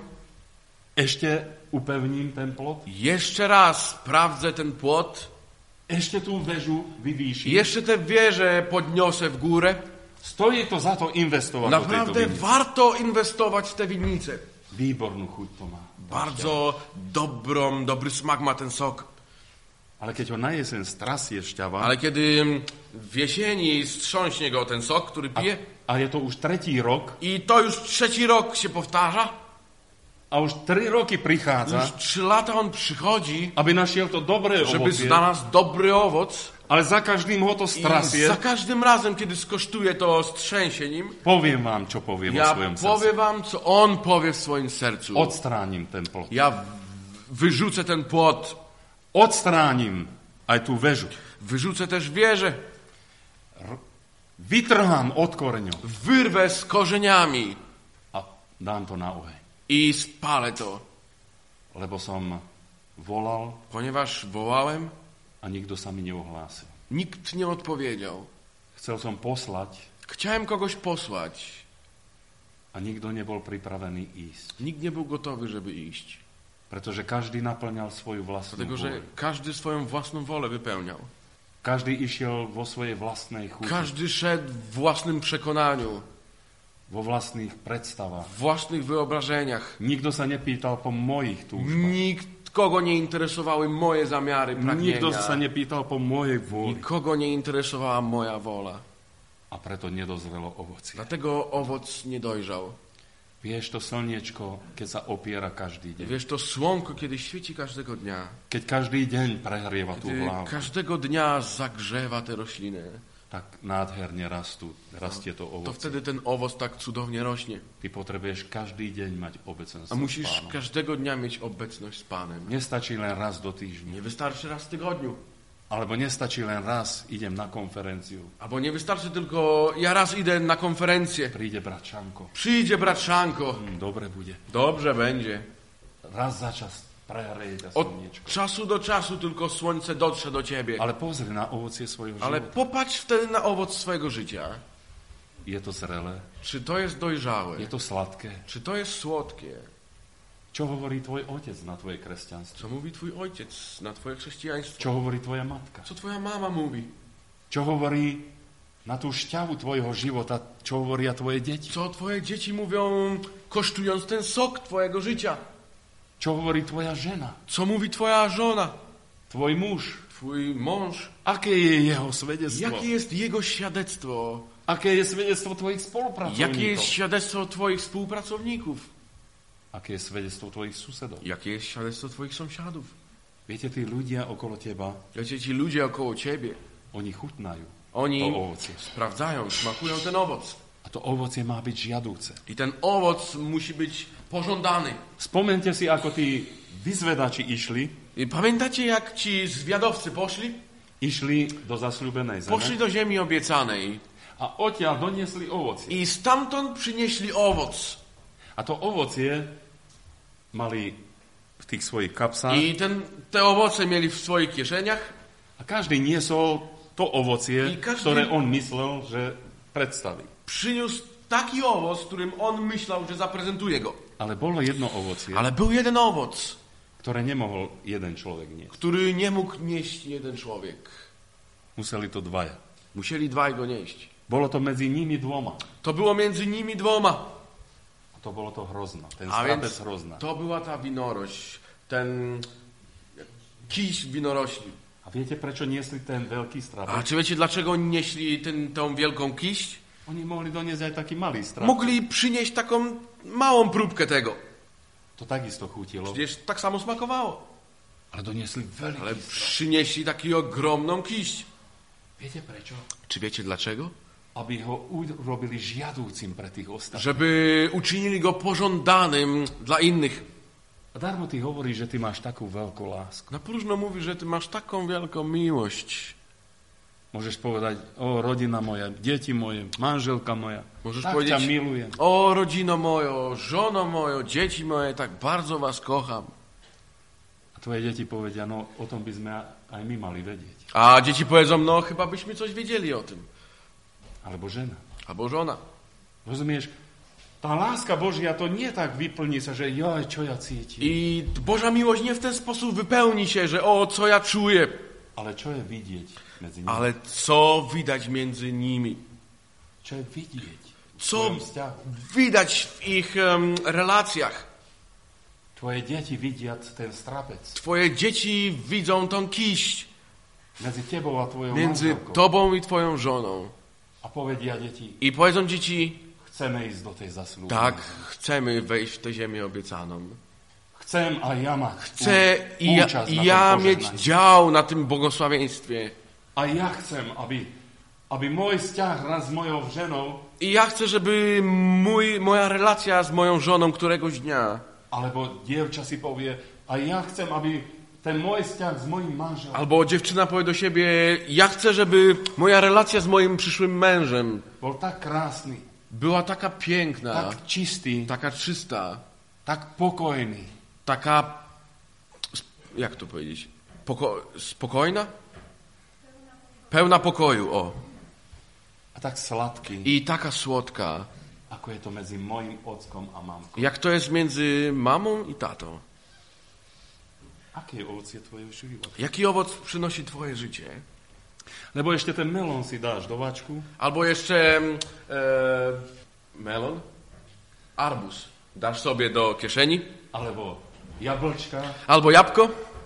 ešte upevním ten plot, jeszcze raz sprawdzę ten płot, ešte tú väžu vyvýšim. jeszcze te wieże podniosę w górę. Stojí to za to investovať do tejto Naprawdę vinice. warto inwestować w te winnice. Výbornú chuť to má. Bardzo dobrą, dobry smak ma ten sok. Ale keď ho na jeseň strasie šťava, Ale kiedy w jesieni strząśnie go ten sok, który a, pije, a je to už tretí rok, i to już trzeci rok się powtarza, a už tri roky prichádza, już trzy lata on przychodzi, aby našiel to dobré żeby ovocie, znalazł dobry owoc, ale za každým ho to i strasie. za każdym razem, kiedy skosztuje to, strzęsie nim, Poviem vám, čo povie vo ja svojom srdci. powiem wam, co on powie w swoim sercu. Odstránim ten plot. Ja w- wyrzucę ten płot, Odstránim aj tú väžu. wyrzucę też wieżę, Vytrhám od koreňov wyrwę z korzeniami a dám to na oheň. i spalę to, Lebo som volal ponieważ wołałem, a nikto sa mi neohlásil. nikt nie odpowiedział. Chcel som poslať Chciałem kogoś posłać, a nikto nebol pripravený ísť. nikt nie był gotowy, żeby iść. Pretože každý naplňal svoju vlastnú Dlatego, że vôľu. każdy swoją własną wolę wypełniał. Každý išiel vo svojej vlastnej chuti, Każdy szedł w własnym przekonaniu, vo vlastných predstavách. w własnych wyobrażeniach. Nikto sa nepýtal po mojich túžbách. Nikt, kogo nie interesowały moje zamiary, pragnienia. Nikto sa nepýtal po mojej vôli. Nikogo nie interesowała moja wola. A preto nedozrelo ovocie. Dlatego owoc nie dojrzał. Vieš, to slniečko, keď sa opiera každý deň. Wiesz, to słonko, kiedy świeci każdego dnia, Keď každý deň prehrieva tú kiedy hlavu. każdego dnia zagrzewa te rośliny, tak nádherne rastú, rastie to ovocie. To wtedy ten owoc tak cudownie rośnie. Ty potrebuješ každý deň mať obecenstvo A musisz s Pánom. każdego dnia mieć obecność z Panem. Nestačí len raz do týždňa. Nie wystarczy raz w tygodniu. Alebo nestačí len raz, idem na konferenciu. Albo nie wystarczy tylko ja raz idę na konferencję. Príde brat Šanko. Przyjdzie brat Szanko. Hm, dobre bude. Dobrze będzie. Raz za čas prehreje Od slniečko. czasu do czasu tylko słońce dotrze do ciebie. Ale pozri na ovocie svojho Ale života. popatrz wtedy na owoc swojego życia. Je to zrelé? Czy to jest dojrzałe? Je to sladké? Czy to jest słodkie? Čo hovorí tvoj otec na tvoje kresťanstvo? Co mówi twój ojciec na twoje chrześcijaństwo? Čo hovorí tvoja matka? Co twoja mama mówi? Čo hovorí na tú šťavu tvojho života? Čo hovoria tvoje deti? Co twoje dzieci mówią, kosztując ten sok twojego życia? Čo hovorí tvoja žena? Co mówi twoja żona? Tvoj muž? Twój mąż? Aké je jeho svedectvo? Jakie jest jego świadectwo? Aké je svedectvo tvojich Jakie jest spolupracovníkov? świadectwo twoich współpracowników? Aké je svedectvo tvojich susedov? Jakie jest świadectwo twoich sąsiadów? Viete, tí ľudia okolo teba, Wiecie, ci ludzie około ciebie, oni chutnajú oni to ovocie. sprawdzają, smakują ten owoc. A to ovocie má byť žiadúce. I ten owoc musi być pożądany. Spomente si, ako tí vyzvedači išli, I pamiętacie, jak ci zwiadowcy poszli? išli do zasľúbenej zeme Poszli do ziemi obiecanej a odtiaľ doniesli ovocie. i stamtąd przynieśli owoc. A to ovocie mali v tých svojich kapsách I ten, te owoce mieli w swoich kieszeniach. a každý niesol to ovocie, I každý- ktoré on myslel, že predstaví. Przyniósł taki owoc, którym on myślał, że zaprezentuje go. Ale bolo jedno ovocie, Ale był jeden owoc, ktoré nemohol jeden človek niesť. który nie mógł nieść jeden człowiek. Museli to dvaja. Musieli dwaj go nieść. Bolo to medzi nimi dvoma. To było między nimi dwoma. A to bolo to hrozná. Ten A strapec więc hrozná. to była ta winorość, ten kiś winorośli. A viete, prečo niesli ten veľký A strapec? czy wiecie, dlaczego oni nieśli ten, tą wielką kiść? Oni mohli doniesť aj taký malý strapec. Mogli przynieść taką małą próbkę tego. To takisto chutilo. Przecież tak samo smakowało. Ale doniesli veľký Ale strapec. przynieśli taką ogromną kiść. Viete prečo? Czy wiecie dlaczego? Aby ho urobili žiadúcim pre tých ostatných. Żeby uczynili go pożądanym dla innych. A darmo ty hovoríš, že ty máš takú veľkú lásku. Na próżno mówi, że ty masz taką wielką miłość. Môžeš povedať, o rodina moja, deti moje, manželka moja, Możesz tak powiedzieć, ťa milujem. o rodzino mojo, żono mojo, dzieci moje, tak bardzo was kocham. A tvoje deti povedia, no o tom by sme aj my mali vedieť. A dzieci powiedzą, no chyba byśmy coś wiedzieli o tym. Alebo žena. Albo żona. Rozumieš? Tá láska Božia to nie tak vyplní sa, že joj, čo ja cítim. I Boża miłość nie w ten sposób wypełni się, że o, co ja czuję. Ale čo je vidieť medzi nimi? Ale co widać między nimi? Čo je vidieť? V Co tvojom vzťahu? widać w ich um, relacjach? Tvoje deti vidia ten strapec. Twoje dzieci widzą tą kiść Medzi tebou a tvojou między manželkou. tobą i twoją żoną. A povedia deti, I powiedzą dzieci, chceme ísť do tej zasľúbenej. tak, chcemy wejść w tę ziemię obiecaną. Chcem aj ja mať Chcę i ja, účasť i na ja tom mieć požehnaní. dział na tym błogosławieństwie. A ja chcem, aby, aby môj vzťah raz s mojou ženou, I ja chcę, żeby mój, moja relacja z moją żoną któregoś dnia, alebo dievča si povie, a ja chcem, aby ten môj vzťah s mojím manželom albo dziewczyna powie do siebie, ja chcę, żeby moja relacja z moim przyszłym mężem bol tak krásny, była taka piękna, tak čistý, taka czysta, tak pokojný, taka, jak to powiedzieć, Poko- spokojna? Pełna pokoju, o. a tak sladký, I taka słodka, ako je to medzi mojím ockom a mamkou. jak to jest między mamą i tatą. Aké je ovocie tvojho života? Jaki owoc przynosi twoje życie? Lebo ešte ten melón si dáš do vačku, Albo jeszcze e, melon, arbuz. Dasz sobie do kieszeni, alebo jablčka, albo jabłko,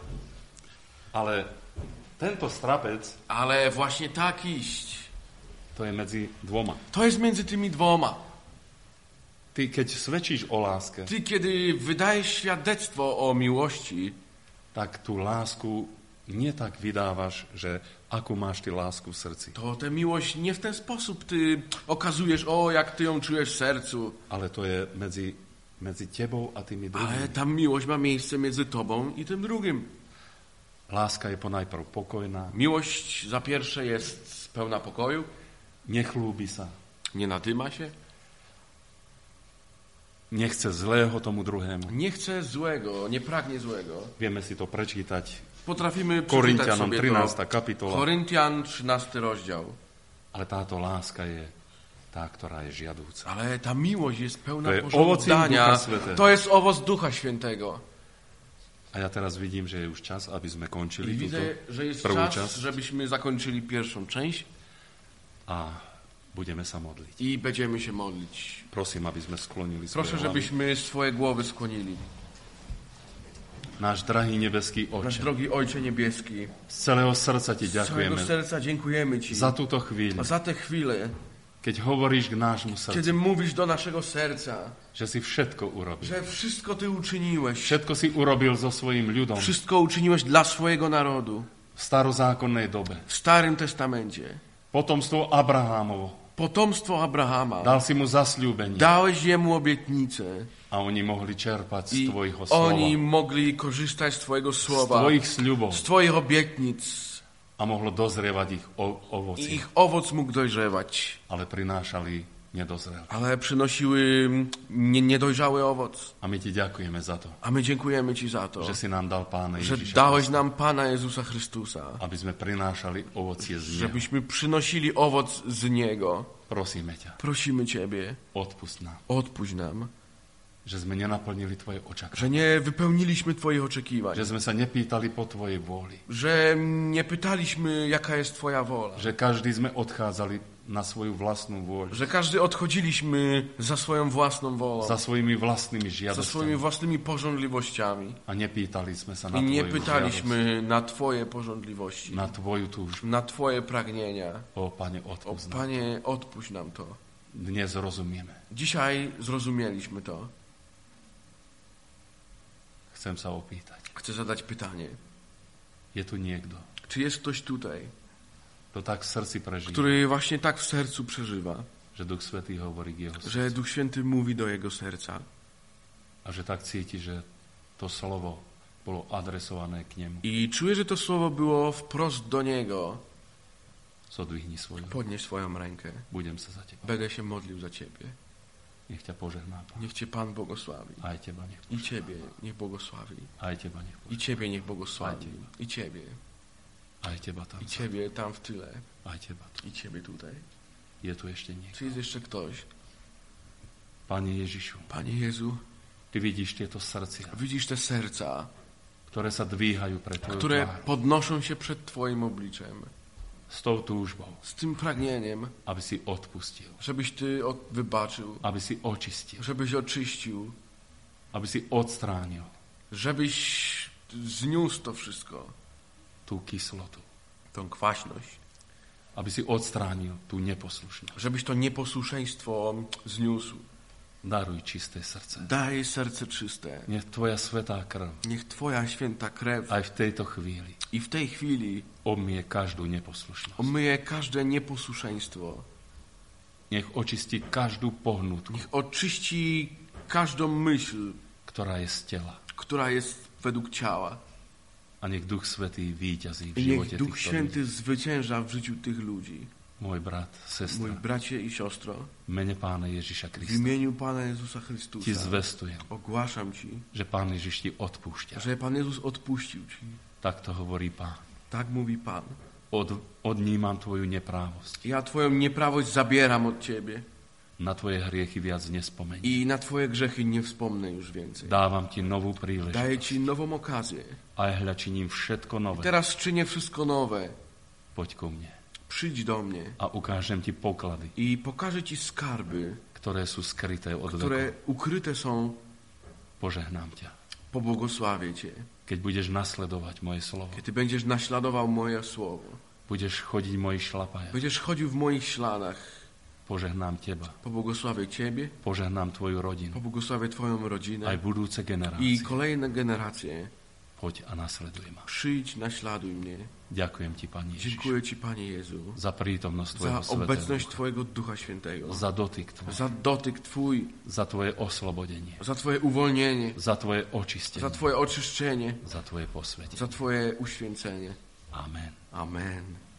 ale tento strapec, ale właśnie tak iść. to je medzi dvoma. To jest między tymi dwoma. Ty, keď svedčíš o láske, Ty, kiedy wydajesz świadectwo o miłości, tak tú lásku nie tak vydávaš, že akú máš ty lásku v srdci. To tę miłość nie w ten sposób ty okazujesz, o jak ty ją czujesz w sercu. Ale to je medzi, medzi tebou a tými Ale druhými. ta miłość ma miejsce między tobą i tym drugim. Láska je ponajprv pokojná, Miłość za pierwsze jest pełna pokoju, nechlúbi sa, nie nadyma się, nechce zlého tomu druhému. nie chce złego, nie pragnie złego. Vieme si to prečítať. Potrafimy przeczytać Koryntianom sobie trinásty to. kapitola. Koryntian trzynasty rozdział. Ale táto láska je tá, ktorá je žiadúca. Ale ta miłość jest pełna To jest owoc pożądania. Ducha Świętego. To jest owoc Ducha Świętego. A ja teraz vidím, že je už čas, aby sme I končili widzę, túto że jest prvú czas, časť żebyśmy zakończyli pierwszą część a budeme sa modliť. i będziemy się modlić. Prosím, aby sme sklonili svoje Proszę, hlavy. żebyśmy swoje głowy skłonili. Náš drahý nebeský Nasz Oče, drogi Ojcze Niebieski, z celého srdca Ti z całego ďakujeme serca dziękujemy Ci za túto chvíľu, za te chwile, keď hovoríš k nášmu srdcu, kiedy mówisz do naszego serca, že si všetko urobil. że wszystko Ty uczyniłeś, Všetko si urobil so svojím ľudom wszystko uczyniłeś dla swojego narodu v starozákonnej dobe. w Starym Testamencie. Potomstvo Abrahámovo. Potomstwo Abrahama. Dal si mu zasľúbenie Dałeś jemu obietnicę a oni mohli čerpať z i Tvojho slova, oni mogli korzystać z Twojego z słowa, Tvojich sľubov z Twoich obietnic a mohlo dozrievať ich o- i ovocie, ich owoc mógł dojrzewać, ale prinášali nedozrelé. ale przynosiły nie, niedojrzały owoc. A my Ti ďakujeme za to, A my dziękujemy Ci za to, že si nám dal Pána że Ježiša dałeś Krista, nam Pana Jezusa Chrystusa, aby sme prinášali ovocie z Neho. żebyśmy przynosili owoc z Niego. Prosíme ťa, Prosimy Ciebie, odpust nám, odpuść nam, že sme nenaplnili Tvoje očakávania, że nie wypełniliśmy Twoich oczekiwań, že sme sa nepýtali po Tvojej vôli, że nie pytaliśmy, jaka jest Twoja wola, že každý sme odchádzali na svoju vlastnú vôľu, że każdy odchodziliśmy za swoją własną wolą, za svojimi vlastnými za swoimi žiadosťami własnymi pożądliwościami a nepýtali sme sa na i nie Tvoju žiadosť, pytaliśmy na Twoje pożądliwości, na Tvoju túžbu. na Twoje pragnienia. O, Pane, O odpust nám. Panie, odpuść nam to. Dnes rozumieme. Dzisiaj zrozumieliśmy to. Chcem sa opýtať. Chcę zadać pytanie. Je tu niekto, Czy jest ktoś tutaj, kto tak v srdci prežije, który właśnie tak w sercu przeżywa, že Duch Svätý hovorí k jeho że srdcu Duch Święty mówi do jego serca a že tak cíti, že to slovo bolo adresované k nemu. i czuje, że to słowo było wprost do niego? Zodvihni svoju. Podnieś swoją rękę. Budem sa za teba. Będę się modlił za ciebie. Nech ťa požehná, Pán. Niech cię Pan błogosławi. Aj teba nech I požehná. ciebie niech błogosławi. Aj teba nech I požehná. ciebie niech błogosławi. I ciebie. Aj teba tam. I ciebie tam w tyle. Aj teba tu. I ciebie tutaj. Je tu ešte niekto. Czy jest jeszcze ktoś? Pane Ježišu, Panie Jezu, Ty vidíš tieto srdcia, widzisz te serca, ktoré sa dvíhajú pre Tvoju które tvár podnoszą się przed Twoim obliczem. s tou túžbou, Z tym pragnieniem, aby si odpustil, żebyś Ty od- wybaczył, aby si očistil, żebyś oczyścił, aby si odstránil żebyś zniósł to wszystko, tú kyslotu, tą kwaśność, aby si odstránil tú neposlušnosť. żebyś to nieposłuszeństwo zniósł. Daruj čisté srdce. Daj serce czyste. Nech Tvoja svätá krv Niech Twoja święta krew aj v tejto chvíli i w tej chwili obmie každú neposlušnosť. omyje każde nieposłuszeństwo. Nech očistí každú pohnutku, Niech oczyści każdą myśl, ktorá je z tela. która jest według ciała. A nech Duch Svätý víťazí v I živote niech Duch týchto ľudí. Święty zwycięża w życiu tych ludzi. Môj brat, Mój sestra, bracie i siostro, v mene Pána Ježiša w Krista imieniu Pana Jezusa Ti Chrystusa zvestujem, ogłaszam Ci, že Pán Ježiš Ti odpúšťa. że Pan Jezus odpuścił Ci. Tak to hovorí Pán. Tak mówi Pan. Od, odnímam Tvoju neprávosť. Ja Twoją nieprawość zabieram od Ciebie Na Tvoje hriechy viac nespomeň. i na Twoje grzechy nie wspomnę już więcej. Dávam Ti novú Daję príležitosť. Ci nową okazję. A hľa činím všetko nové. Teraz czynię wszystko nowe. Poď ku mne Przyjdź do mnie a ukážem Ti poklady, i pokażę Ci skarby, ktoré sú skryté od które vekov. ukryte są. Požehnám ťa. Pobłogosławię Cię. Keď budeš nasledovať moje slovo, Kiedy będziesz naśladował moje słowo, budeš chodiť v mojich šlapajach, będziesz chodził w moich śladach, požehnám Teba, pobłogosławię Ciebie, požehnám Tvoju rodinu, pobłogosławię Twoją aj rodzinę budúce i generácie. kolejne generacje. Poď a nasleduj ma. Przyjdź, naśladuj mnie. Ďakujem Ti, Pane Ježiš, Dziękuję Ci, Panie Jezu, za prítomnosť Tvojho za Svätého obecność Ducha, Twojego Ducha Świętego, za dotyk Tvoj, za dotyk Twój, za Tvoje oslobodenie, za Twoje uwolnienie, za Tvoje za očistenie, Twoje oczyszczenie, za Tvoje posvetenie. za Twoje uświęcenie. Amen. Amen.